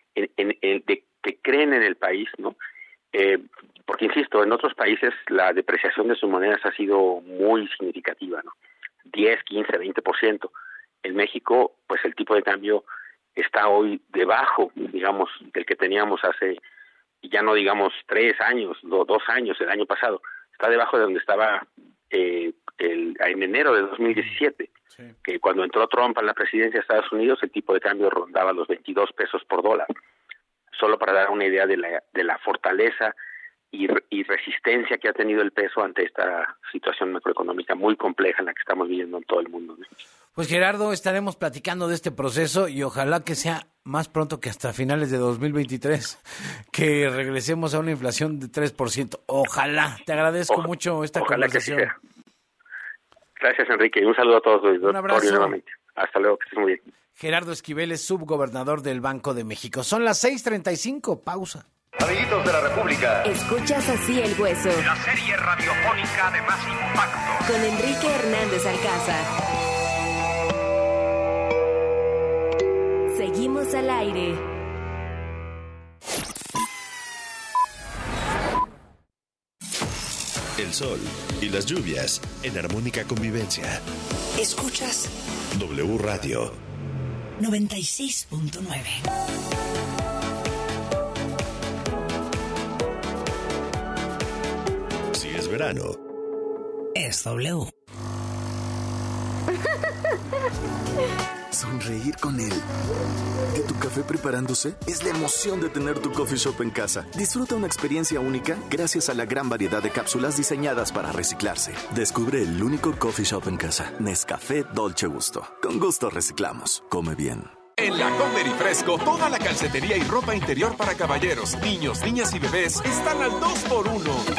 de que creen en el país, ¿no? Porque, insisto, en otros países la depreciación de sus monedas ha sido muy significativa, ¿no? 10, 15, 20%. En México, pues el tipo de cambio está hoy debajo, digamos, del que teníamos hace, ya no digamos 3 años, 2 años, el año pasado. Está debajo de donde estaba en enero de 2017, que cuando entró Trump a la presidencia de Estados Unidos, el tipo de cambio rondaba los 22 pesos por dólar. Solo para dar una idea de la fortaleza y resistencia que ha tenido el peso ante esta situación macroeconómica muy compleja en la que estamos viviendo en todo el mundo, ¿no? Pues Gerardo, estaremos platicando de este proceso y ojalá que sea más pronto que hasta finales de 2023, que regresemos a una inflación de 3%. Ojalá. Te agradezco mucho esta conversación. Que sí sea. Gracias, Enrique. Un saludo a todos. Un abrazo. Nuevamente. Hasta luego, que estés muy bien. Gerardo Esquivel es subgobernador del Banco de México. Son las 6:35. Pausa. Amiguitos de la República. Escuchas Así el Hueso. La serie radiofónica de más impacto. Con Enrique Hernández Alcázar. Seguimos al aire. El sol y las lluvias en armónica convivencia. Escuchas W Radio 96.9. Si es verano, es W. Sonreír con él. ¿De tu café preparándose? Es la emoción de tener tu coffee shop en casa. Disfruta una experiencia única gracias a la gran variedad de cápsulas diseñadas para reciclarse. Descubre el único coffee shop en casa. Nescafé Dolce Gusto. Con gusto reciclamos. Come bien. En la Comer y Fresco, toda la calcetería y ropa interior para caballeros, niños, niñas y bebés están al 2x1.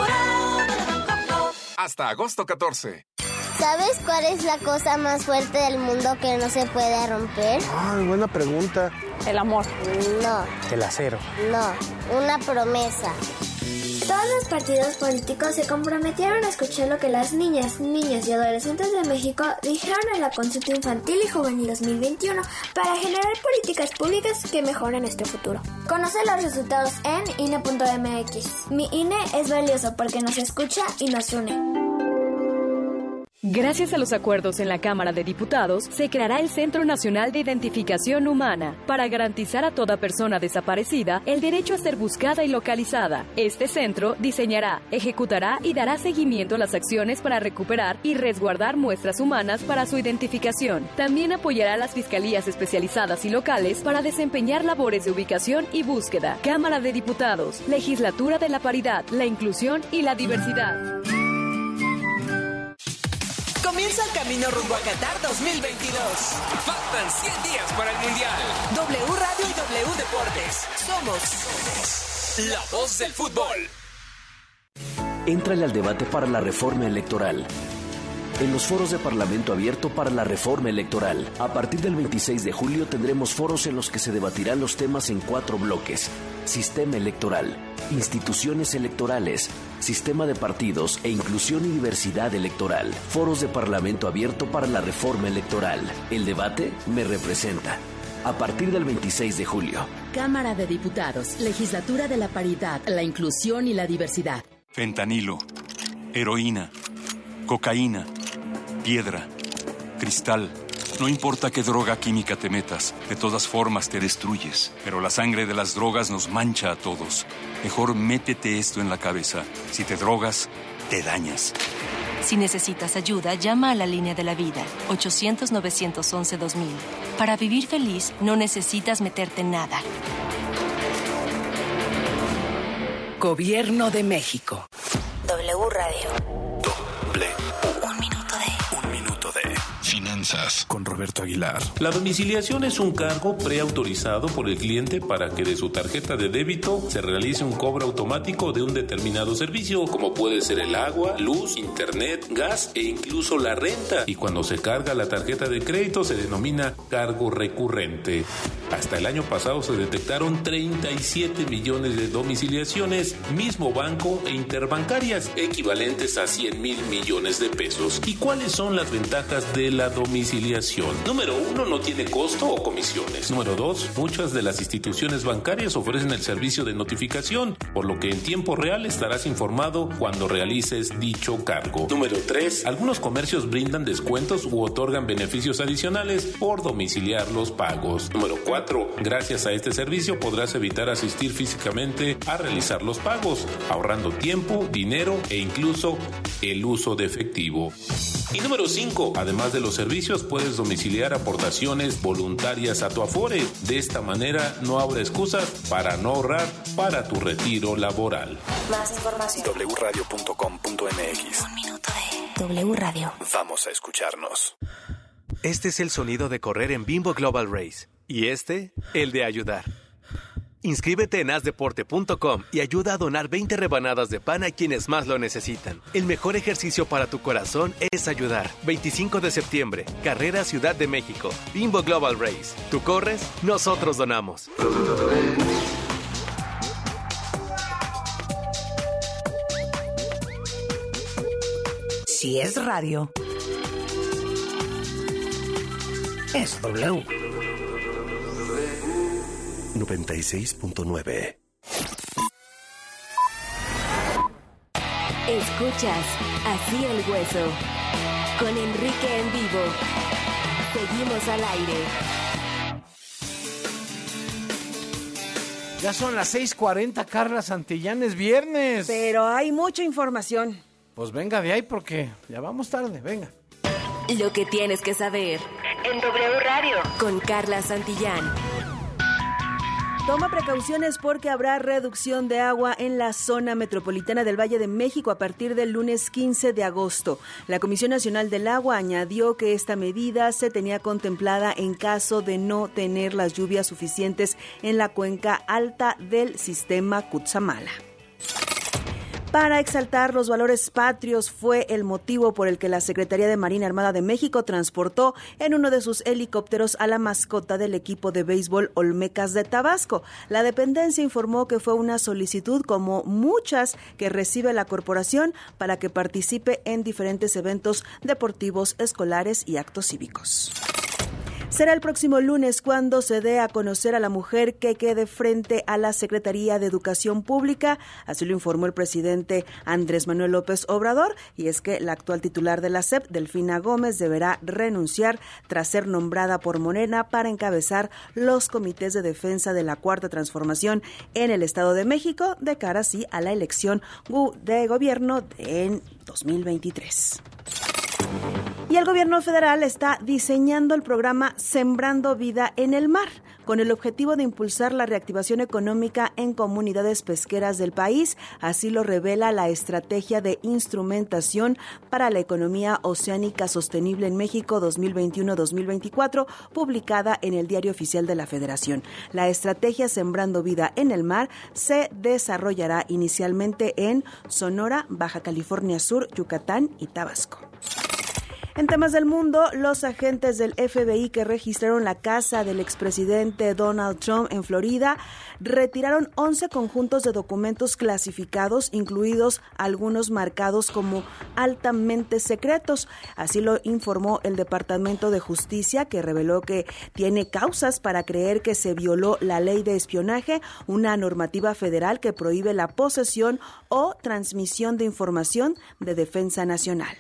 Hasta agosto 14. ¿Sabes cuál es la cosa más fuerte del mundo que no se puede romper? Ay, buena pregunta. El amor. No. El acero. No, una promesa. Todos los partidos políticos se comprometieron a escuchar lo que las niñas, niños y adolescentes de México dijeron en la Consulta Infantil y Juvenil 2021 para generar políticas públicas que mejoren nuestro futuro. Conoce los resultados en INE.mx. Mi INE es valioso porque nos escucha y nos une. Gracias a los acuerdos en la Cámara de Diputados, se creará el Centro Nacional de Identificación Humana para garantizar a toda persona desaparecida el derecho a ser buscada y localizada. Este centro diseñará, ejecutará y dará seguimiento a las acciones para recuperar y resguardar muestras humanas para su identificación. También apoyará a las fiscalías especializadas y locales para desempeñar labores de ubicación y búsqueda. Cámara de Diputados, Legislatura de la Paridad, la Inclusión y la Diversidad. Comienza el camino rumbo a Qatar 2022. Faltan 100 días para el Mundial. W Radio y W Deportes. Somos la voz del fútbol. Éntrale al debate para la reforma electoral. En los foros de Parlamento Abierto para la Reforma Electoral. A partir del 26 de julio tendremos foros en los que se debatirán los temas en 4 bloques. Sistema electoral, instituciones electorales, sistema de partidos e inclusión y diversidad electoral. Foros de Parlamento Abierto para la Reforma Electoral. El debate me representa. A partir del 26 de julio. Cámara de Diputados, Legislatura de la Paridad, la Inclusión y la Diversidad. Fentanilo, heroína, cocaína, piedra, cristal. No importa qué droga química te metas, de todas formas te destruyes. Pero la sangre de las drogas nos mancha a todos. Mejor métete esto en la cabeza. Si te drogas, te dañas. Si necesitas ayuda, llama a la línea de la vida, 800-911-2000. Para vivir feliz, no necesitas meterte en nada. Gobierno de México. W Radio. Finanzas con Roberto Aguilar. La domiciliación es un cargo preautorizado por el cliente para que de su tarjeta de débito se realice un cobro automático de un determinado servicio, como puede ser el agua, luz, internet, gas e incluso la renta. Y cuando se carga la tarjeta de crédito se denomina cargo recurrente. Hasta el año pasado se detectaron 37 millones de domiciliaciones, mismo banco e interbancarias, equivalentes a 100,000 millones de pesos. ¿Y cuáles son las ventajas de la domiciliación? Número 1, no tiene costo o comisiones. Número 2, muchas de las instituciones bancarias ofrecen el servicio de notificación, por lo que en tiempo real estarás informado cuando realices dicho cargo. Número 3, algunos comercios brindan descuentos u otorgan beneficios adicionales por domiciliar los pagos. Número 4, gracias a este servicio podrás evitar asistir físicamente a realizar los pagos, ahorrando tiempo, dinero e incluso el uso de efectivo. Y número 5, además de los servicios, puedes domiciliar aportaciones voluntarias a tu Afore. De esta manera no habrá excusas para no ahorrar para tu retiro laboral. Más información. wradio.com.mx. Un minuto de W Radio. Vamos a escucharnos. Este es el sonido de correr en Bimbo Global Race. Y este, el de ayudar. Inscríbete en hazdeporte.com y ayuda a donar 20 rebanadas de pan a quienes más lo necesitan. El mejor ejercicio para tu corazón es ayudar. 25 de septiembre, Carrera Ciudad de México, Bimbo Global Race. Tú corres, nosotros donamos. Si es radio, es W. 96.9. Escuchas Así el Hueso con Enrique en vivo. Seguimos al aire. Ya son las 6:40, Carla Santillán, es viernes. Pero hay mucha información. Pues venga de ahí porque ya vamos tarde, venga. Lo que tienes que saber en W Radio con Carla Santillán. Toma precauciones porque habrá reducción de agua en la zona metropolitana del Valle de México a partir del lunes 15 de agosto. La Comisión Nacional del Agua añadió que esta medida se tenía contemplada en caso de no tener las lluvias suficientes en la cuenca alta del sistema Cutzamala. Para exaltar los valores patrios fue el motivo por el que la Secretaría de Marina Armada de México transportó en uno de sus helicópteros a la mascota del equipo de béisbol Olmecas de Tabasco. La dependencia informó que fue una solicitud como muchas que recibe la corporación para que participe en diferentes eventos deportivos, escolares y actos cívicos. Será el próximo lunes cuando se dé a conocer a la mujer que quede frente a la Secretaría de Educación Pública, así lo informó el presidente Andrés Manuel López Obrador, y es que la actual titular de la SEP, Delfina Gómez, deberá renunciar tras ser nombrada por Morena para encabezar los comités de defensa de la Cuarta Transformación en el Estado de México, de cara así a la elección de gobierno en 2023. Y el gobierno federal está diseñando el programa Sembrando Vida en el Mar, con el objetivo de impulsar la reactivación económica en comunidades pesqueras del país. Así lo revela la Estrategia de Instrumentación para la Economía Oceánica Sostenible en México 2021-2024, publicada en el Diario Oficial de la Federación. La estrategia Sembrando Vida en el Mar se desarrollará inicialmente en Sonora, Baja California Sur, Yucatán y Tabasco. En temas del mundo, los agentes del FBI que registraron la casa del expresidente Donald Trump en Florida retiraron 11 conjuntos de documentos clasificados, incluidos algunos marcados como altamente secretos. Así lo informó el Departamento de Justicia, que reveló que tiene causas para creer que se violó la ley de espionaje, una normativa federal que prohíbe la posesión o transmisión de información de defensa nacional.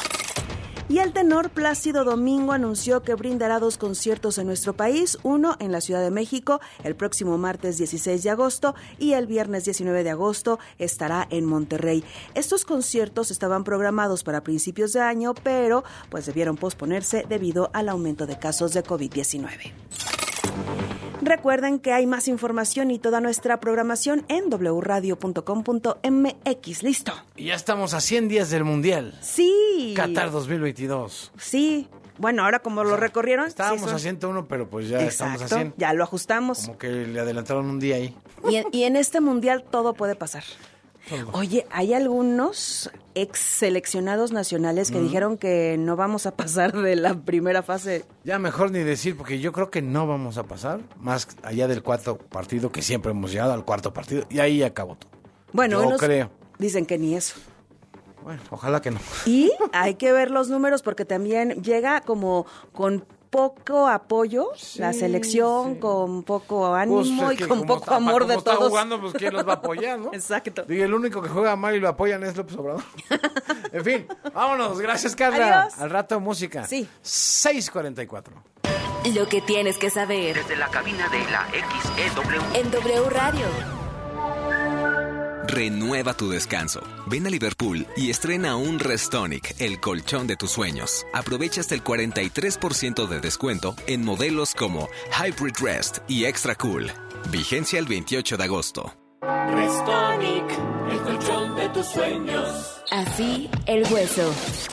Y el tenor Plácido Domingo anunció que brindará 2 conciertos en nuestro país, uno en la Ciudad de México el próximo martes 16 de agosto y el viernes 19 de agosto estará en Monterrey. Estos conciertos estaban programados para principios de año, pero pues debieron posponerse debido al aumento de casos de COVID-19. Recuerden que hay más información y toda nuestra programación en wradio.com.mx. Listo. Y ya estamos a 100 días del Mundial. Sí. Qatar 2022. Sí. Bueno, ahora como lo recorrieron... Estábamos a 101, pero pues ya estamos a 100. Ya lo ajustamos. Como que le adelantaron un día ahí. Y en este Mundial todo puede pasar. Oye, hay algunos ex seleccionados nacionales que dijeron que no vamos a pasar de la primera fase. Ya mejor ni decir, porque yo creo que no vamos a pasar, más allá del cuarto partido, que siempre hemos llegado al cuarto partido, y ahí acabó todo. Bueno, yo creo. Dicen que ni eso. Bueno, ojalá que no. Y hay que ver los números, porque también llega como con poco apoyo, la selección, con poco ánimo pues y con poco amor de todos. Está jugando, pues ¿quién los va a apoyar, no? Exacto. Digo, el único que juega mal y lo apoyan es López Obrador. En fin, vámonos. Gracias, Carla. Adiós. Al rato música. Sí. 6:44. Lo que tienes que saber. Desde la cabina de la XEW. En W Radio. Renueva tu descanso. Ven a Liverpool y estrena un Restonic, el colchón de tus sueños. Aprovecha hasta el 43% de descuento en modelos como Hybrid Rest y Extra Cool. Vigencia el 28 de agosto. Restonic, el colchón de tus sueños. Así el hueso.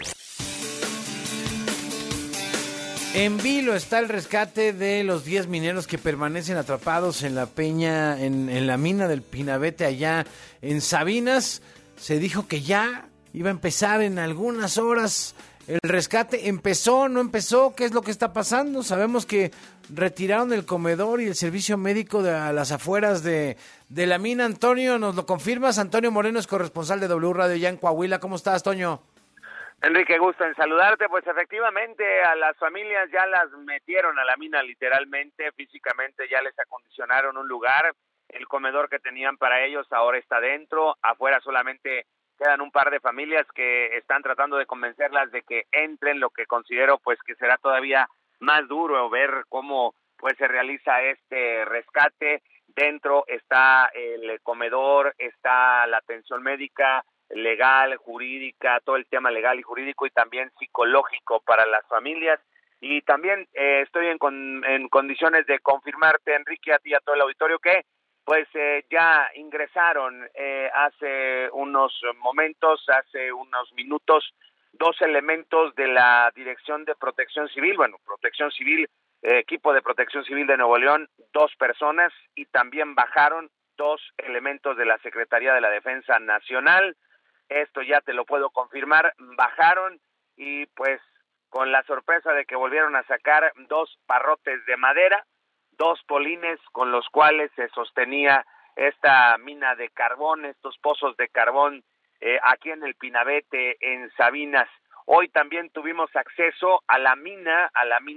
En vilo está el rescate de los 10 mineros que permanecen atrapados en la peña, en la mina del Pinabete allá en Sabinas. Se dijo que ya iba a empezar en algunas horas. El rescate empezó, no empezó, ¿qué es lo que está pasando? Sabemos que retiraron el comedor y el servicio médico de a las afueras de la mina. Antonio, ¿nos lo confirmas? Antonio Moreno es corresponsal de W Radio ya en Coahuila. ¿Cómo estás, Toño? Enrique, gusto en saludarte. Pues efectivamente a las familias ya las metieron a la mina literalmente, físicamente ya les acondicionaron un lugar. El comedor que tenían para ellos ahora está dentro. Afuera solamente quedan un par de familias que están tratando de convencerlas de que entren, lo que considero pues que será todavía más duro ver cómo pues se realiza este rescate. Dentro está el comedor, está la atención médica, legal, jurídica, todo el tema legal y jurídico y también psicológico para las familias. Y también estoy en condiciones de confirmarte, Enrique, a ti y a todo el auditorio que pues ya ingresaron hace unos momentos, hace unos minutos, 2 elementos de la Dirección de Protección Civil, Protección Civil, equipo de Protección Civil de Nuevo León, 2 personas y también bajaron 2 elementos de la Secretaría de la Defensa Nacional. Esto ya te lo puedo confirmar, bajaron y pues con la sorpresa de que volvieron a sacar 2 barrotes de madera, 2 polines con los cuales se sostenía esta mina de carbón, estos pozos de carbón aquí en el Pinabete, en Sabinas. Hoy también tuvimos acceso a la mina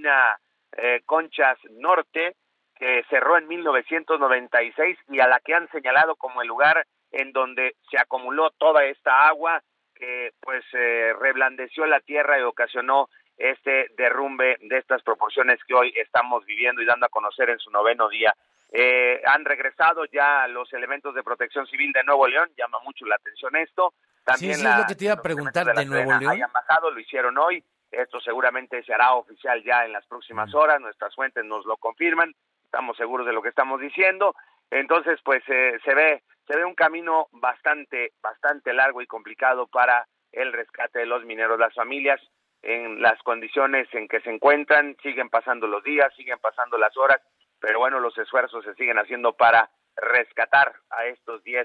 Conchas Norte, que cerró en 1996 y a la que han señalado como el lugar en donde se acumuló toda esta agua que pues reblandeció la tierra y ocasionó este derrumbe de estas proporciones que hoy estamos viviendo y dando a conocer en su 9º día. Han regresado ya los elementos de Protección Civil de Nuevo León, llama mucho la atención esto. También sí, es lo que te iba a preguntar de Nuevo León. Hayan bajado, lo hicieron hoy, esto seguramente se hará oficial ya en las próximas horas, nuestras fuentes nos lo confirman, estamos seguros de lo que estamos diciendo. Entonces pues se ve un camino bastante largo y complicado para el rescate de los mineros. Las familias en las condiciones en que se encuentran, siguen pasando los días, siguen pasando las horas, pero bueno, los esfuerzos se siguen haciendo para rescatar a estos 10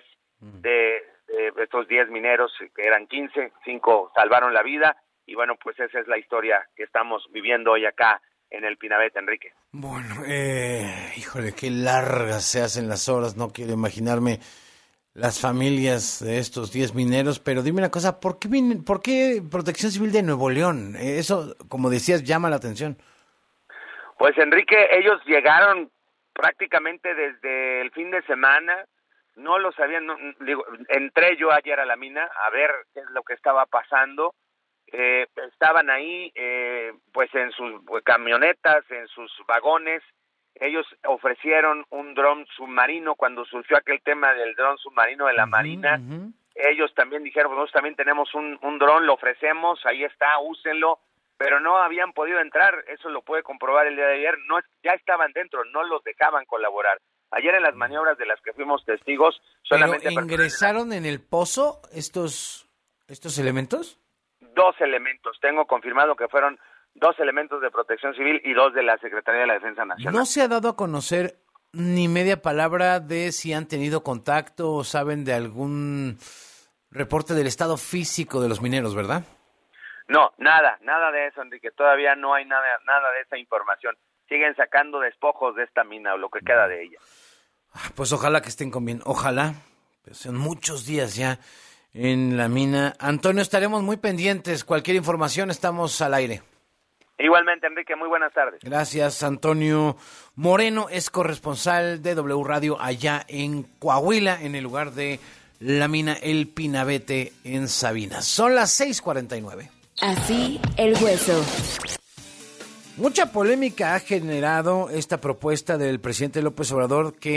estos 10 mineros, que eran 15, 5 salvaron la vida, y bueno, pues esa es la historia que estamos viviendo hoy acá en el Pinabete, Enrique. Bueno, híjole, qué largas se hacen las horas, no quiero imaginarme las familias de estos 10 mineros, pero dime una cosa, ¿por qué Protección Civil de Nuevo León? Eso, como decías, llama la atención. Pues Enrique, ellos llegaron prácticamente desde el fin de semana, no lo sabían, entré yo ayer a la mina a ver qué es lo que estaba pasando. Estaban ahí pues en sus camionetas, en sus vagones. Ellos ofrecieron un dron submarino cuando surgió aquel tema del dron submarino de la Marina. Ellos también dijeron, nosotros también tenemos un dron, lo ofrecemos, ahí está, úsenlo, pero no habían podido entrar. Eso lo puede comprobar el día de ayer. No, ya estaban dentro, no los dejaban colaborar. Ayer en las maniobras de las que fuimos testigos, solamente... ¿Pero ingresaron en el pozo estos elementos? 2 elementos. Tengo confirmado que fueron 2 elementos de Protección Civil y 2 de la Secretaría de la Defensa Nacional. No se ha dado a conocer ni media palabra de si han tenido contacto o saben de algún reporte del estado físico de los mineros, ¿verdad? No, nada de eso, Enrique. Todavía no hay nada de esa información. Siguen sacando despojos de esta mina o lo que queda de ella. Pues ojalá que estén con bien, ojalá. Pues son muchos días ya en la mina. Antonio, estaremos muy pendientes. Cualquier información, estamos al aire. Igualmente, Enrique, muy buenas tardes. Gracias, Antonio Moreno, es corresponsal de W Radio allá en Coahuila, en el lugar de la mina El Pinabete en Sabinas. Son las 6:49. Así el hueso. Mucha polémica ha generado esta propuesta del presidente López Obrador que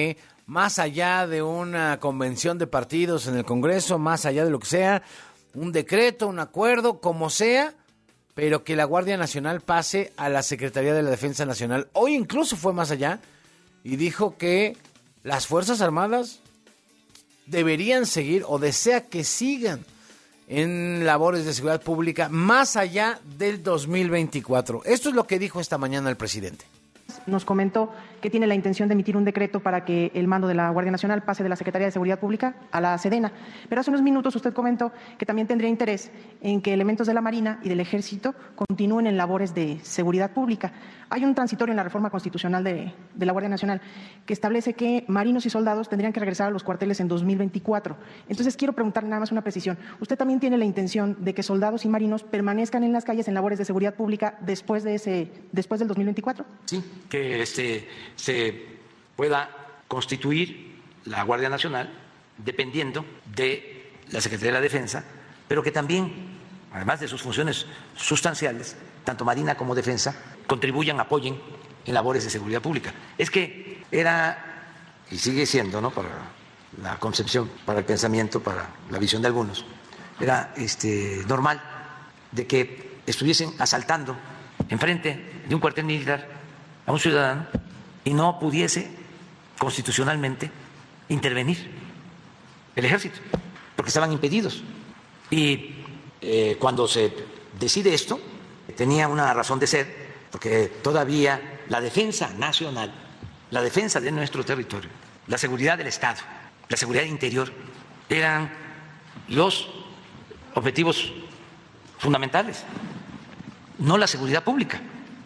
más allá de una convención de partidos en el Congreso, más allá de lo que sea, un decreto, un acuerdo, como sea, pero que la Guardia Nacional pase a la Secretaría de la Defensa Nacional. Hoy incluso fue más allá y dijo que las Fuerzas Armadas deberían seguir o desea que sigan en labores de seguridad pública más allá del 2024. Esto es lo que dijo esta mañana el presidente. Nos comentó que tiene la intención de emitir un decreto para que el mando de la Guardia Nacional pase de la Secretaría de Seguridad Pública a la Sedena. Pero hace unos minutos usted comentó que también tendría interés en que elementos de la Marina y del Ejército continúen en labores de seguridad pública. Hay un transitorio en la reforma constitucional de la Guardia Nacional que establece que marinos y soldados tendrían que regresar a los cuarteles en 2024. Entonces quiero preguntarle nada más una precisión. ¿Usted también tiene la intención de que soldados y marinos permanezcan en las calles en labores de seguridad pública después del 2024? Sí, que se pueda constituir la Guardia Nacional dependiendo de la Secretaría de la Defensa, pero que también, además de sus funciones sustanciales, tanto Marina como Defensa, contribuyan, apoyen en labores de seguridad pública. Es que era, y sigue siendo, ¿no?, para la concepción, para el pensamiento, para la visión de algunos, era normal de que estuviesen asaltando enfrente de un cuartel militar a un ciudadano y no pudiese constitucionalmente intervenir el ejército, porque estaban impedidos. Y cuando se decide esto, tenía una razón de ser, porque todavía la defensa nacional, la defensa de nuestro territorio, la seguridad del Estado, la seguridad interior, eran los objetivos fundamentales, no la seguridad pública.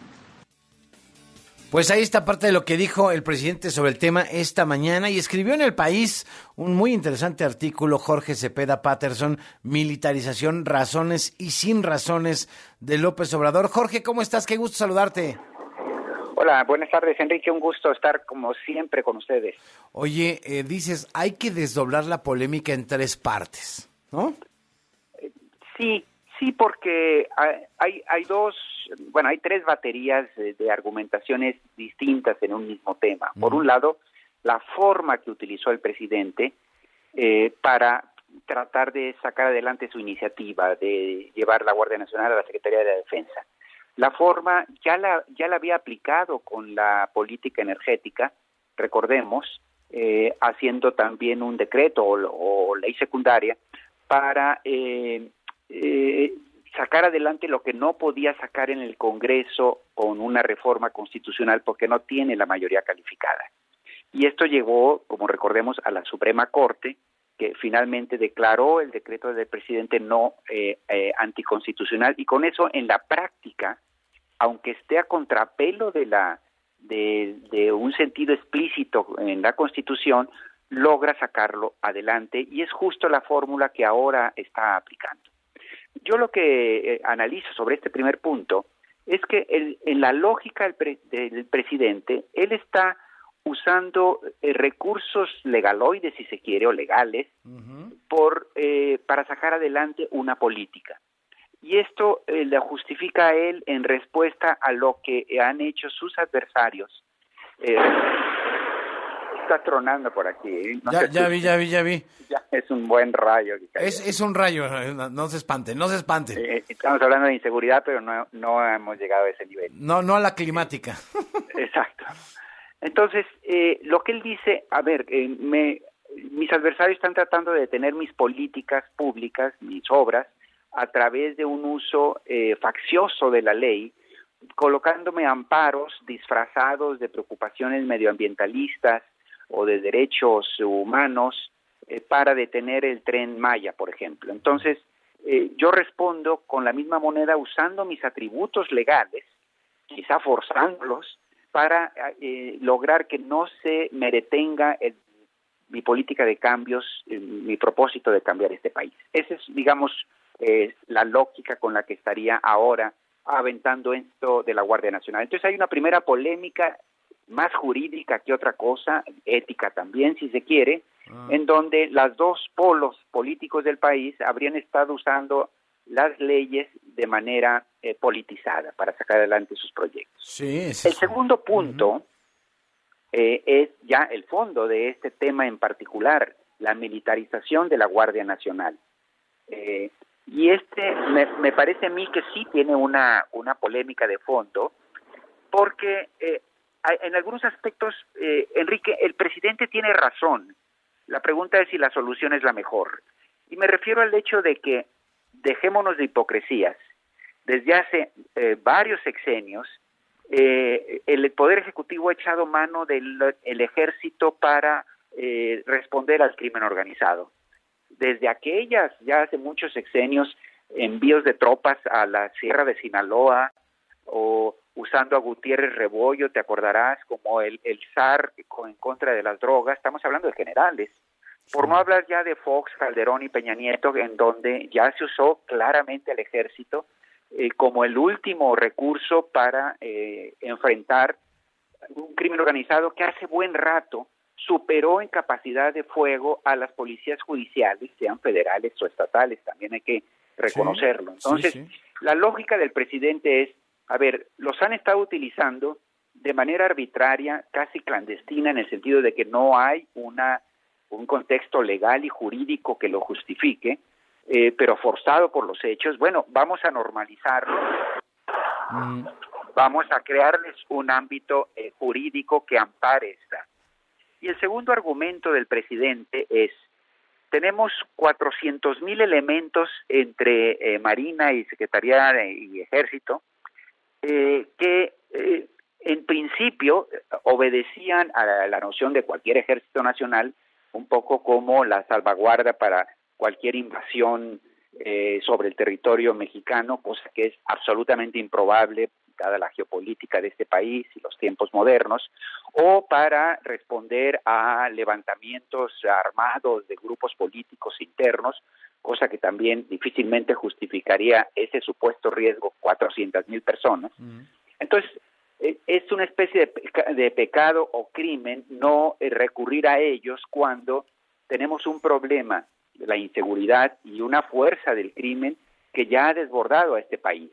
Pues ahí está parte de lo que dijo el presidente sobre el tema esta mañana y escribió en El País un muy interesante artículo Jorge Cepeda Patterson, Militarización, razones y sin razones de López Obrador. Jorge, ¿cómo estás? Qué gusto saludarte. Hola, buenas tardes, Enrique, un gusto estar como siempre con ustedes. Oye, dices, hay que desdoblar la polémica en 3 partes, ¿no? Sí, porque hay 3 baterías de argumentaciones distintas en un mismo tema. Por un lado, la forma que utilizó el presidente para tratar de sacar adelante su iniciativa de llevar la Guardia Nacional a la Secretaría de la Defensa. La forma ya la había aplicado con la política energética, recordemos, haciendo también un decreto o ley secundaria para sacar adelante lo que no podía sacar en el Congreso con una reforma constitucional porque no tiene la mayoría calificada. Y esto llegó, como recordemos, a la Suprema Corte, que finalmente declaró el decreto del presidente no anticonstitucional, y con eso en la práctica, aunque esté a contrapelo de un sentido explícito en la Constitución, logra sacarlo adelante, y es justo la fórmula que ahora está aplicando. Yo lo que analizo sobre este primer punto es que en la lógica del presidente, él está usando recursos legaloides, si se quiere, o legales, para sacar adelante una política. Y esto le justifica a él en respuesta a lo que han hecho sus adversarios. Está tronando por aquí. No ya vi. Ya, es un buen rayo. Es un rayo, no se espante. Estamos hablando de inseguridad, pero no hemos llegado a ese nivel. No a la climática. Exacto. Entonces, lo que él dice, mis adversarios están tratando de detener mis políticas públicas, mis obras, a través de un uso faccioso de la ley, colocándome amparos disfrazados de preocupaciones medioambientalistas o de derechos humanos para detener el Tren Maya, por ejemplo. Entonces, yo respondo con la misma moneda usando mis atributos legales, quizá forzándolos, para lograr que no se me detenga mi política de cambios, mi propósito de cambiar este país. Esa es, digamos, la lógica con la que estaría ahora aventando esto de la Guardia Nacional. Entonces hay una primera polémica más jurídica que otra cosa, ética también, si se quiere, en donde los 2 polos políticos del país habrían estado usando las leyes de manera politizada para sacar adelante sus proyectos. Sí, el segundo punto es ya el fondo de este tema en particular, la militarización de la Guardia Nacional. Y me parece a mí que sí tiene una polémica de fondo, porque en algunos aspectos, Enrique, el presidente tiene razón. La pregunta es si la solución es la mejor. Y me refiero al hecho de que dejémonos de hipocresías. Desde hace varios sexenios, el Poder Ejecutivo ha echado mano del ejército para responder al crimen organizado. Desde aquellas, ya hace muchos sexenios, envíos de tropas a la Sierra de Sinaloa, o usando a Gutiérrez Rebollo, te acordarás, como el zar en contra de las drogas. Estamos hablando de generales. Por no hablar ya de Fox, Calderón y Peña Nieto, en donde ya se usó claramente el ejército como el último recurso para enfrentar un crimen organizado que hace buen rato superó en capacidad de fuego a las policías judiciales, sean federales o estatales, también hay que reconocerlo. Entonces, la lógica del presidente es, a ver, los han estado utilizando de manera arbitraria, casi clandestina, en el sentido de que no hay un contexto legal y jurídico que lo justifique, pero forzado por los hechos. Bueno, vamos a normalizarlo, vamos a crearles un ámbito jurídico que ampare esta. Y el segundo argumento del presidente es, tenemos 400,000 elementos entre Marina y Secretaría y Ejército que en principio obedecían a la noción de cualquier ejército nacional, un poco como la salvaguarda para cualquier invasión sobre el territorio mexicano, cosa que es absolutamente improbable dada la geopolítica de este país y los tiempos modernos, o para responder a levantamientos armados de grupos políticos internos, cosa que también difícilmente justificaría ese supuesto riesgo, 400,000 personas. Entonces, es una especie de pecado o crimen no recurrir a ellos cuando tenemos un problema de la inseguridad y una fuerza del crimen que ya ha desbordado a este país.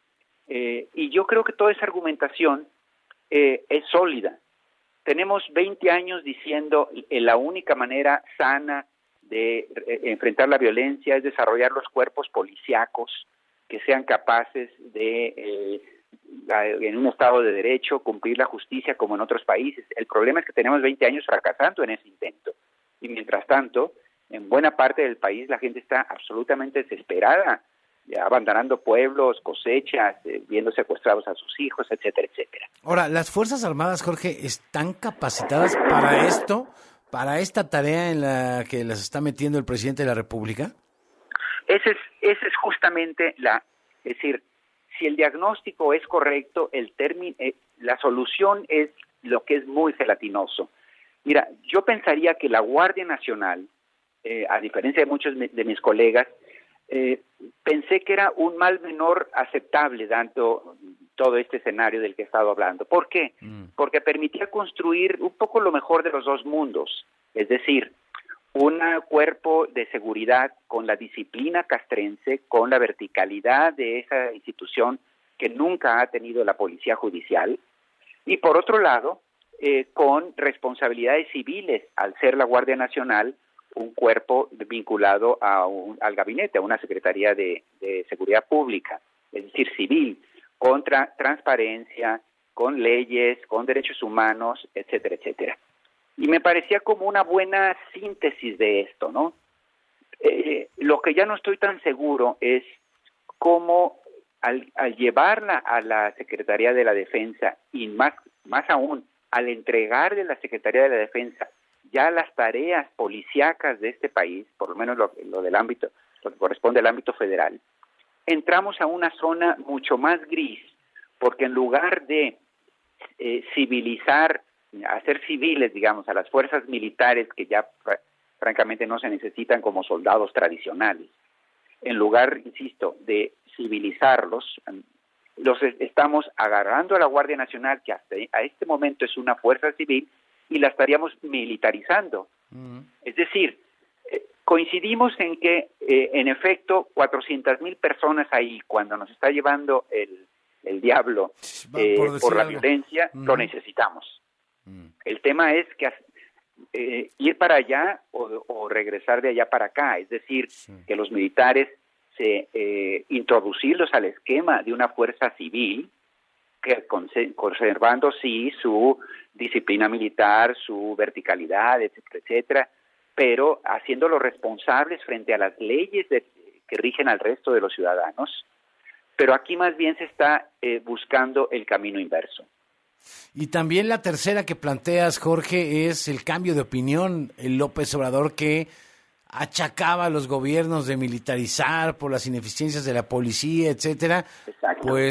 Y yo creo que toda esa argumentación es sólida. Tenemos 20 años diciendo la única manera sana de enfrentar la violencia es desarrollar los cuerpos policíacos que sean capaces de, en un Estado de Derecho, cumplir la justicia como en otros países. El problema es que tenemos 20 años fracasando en ese intento. Y mientras tanto, en buena parte del país la gente está absolutamente desesperada, abandonando pueblos, cosechas, viendo secuestrados a sus hijos, etcétera, etcétera. Ahora, ¿las Fuerzas Armadas, Jorge, están capacitadas para esto, para esta tarea en la que las está metiendo el presidente de la República? Ese es justamente es decir, si el diagnóstico es correcto, la solución es lo que es muy gelatinoso. Mira, yo pensaría que la Guardia Nacional, a diferencia de muchos de mis colegas, pensé que era un mal menor aceptable dando todo este escenario del que he estado hablando. ¿Por qué? Porque permitía construir un poco lo mejor de los dos mundos, es decir, un cuerpo de seguridad con la disciplina castrense, con la verticalidad de esa institución que nunca ha tenido la policía judicial, y por otro lado, con responsabilidades civiles, al ser la Guardia Nacional un cuerpo vinculado al gabinete, a una Secretaría de Seguridad Pública, es decir, civil, con transparencia, con leyes, con derechos humanos, etcétera, etcétera. Y me parecía como una buena síntesis de esto, ¿no? Lo que ya no estoy tan seguro es cómo al llevarla a la Secretaría de la Defensa y más aún al entregarle a la Secretaría de la Defensa ya las tareas policíacas de este país, por lo menos lo del ámbito, lo que corresponde al ámbito federal, entramos a una zona mucho más gris, porque en lugar de civilizar, hacer civiles, digamos, a las fuerzas militares que ya francamente no se necesitan como soldados tradicionales, en lugar, insisto, de civilizarlos, los estamos agarrando a la Guardia Nacional, que hasta a este momento es una fuerza civil, y la estaríamos militarizando. Es decir, coincidimos en que, en efecto, 400,000 personas ahí, cuando nos está llevando el diablo por la violencia, lo necesitamos. El tema es que ir para allá o regresar de allá para acá, es decir, que los militares introducirlos al esquema de una fuerza civil, que conservando sí su disciplina militar, su verticalidad, etcétera, etcétera, pero haciéndolos responsables frente a las leyes que rigen al resto de los ciudadanos. Pero aquí más bien se está buscando el camino inverso. Y también la tercera que planteas, Jorge, es el cambio de opinión. El López Obrador, que achacaba a los gobiernos de militarizar por las ineficiencias de la policía, etcétera. Exacto. Pues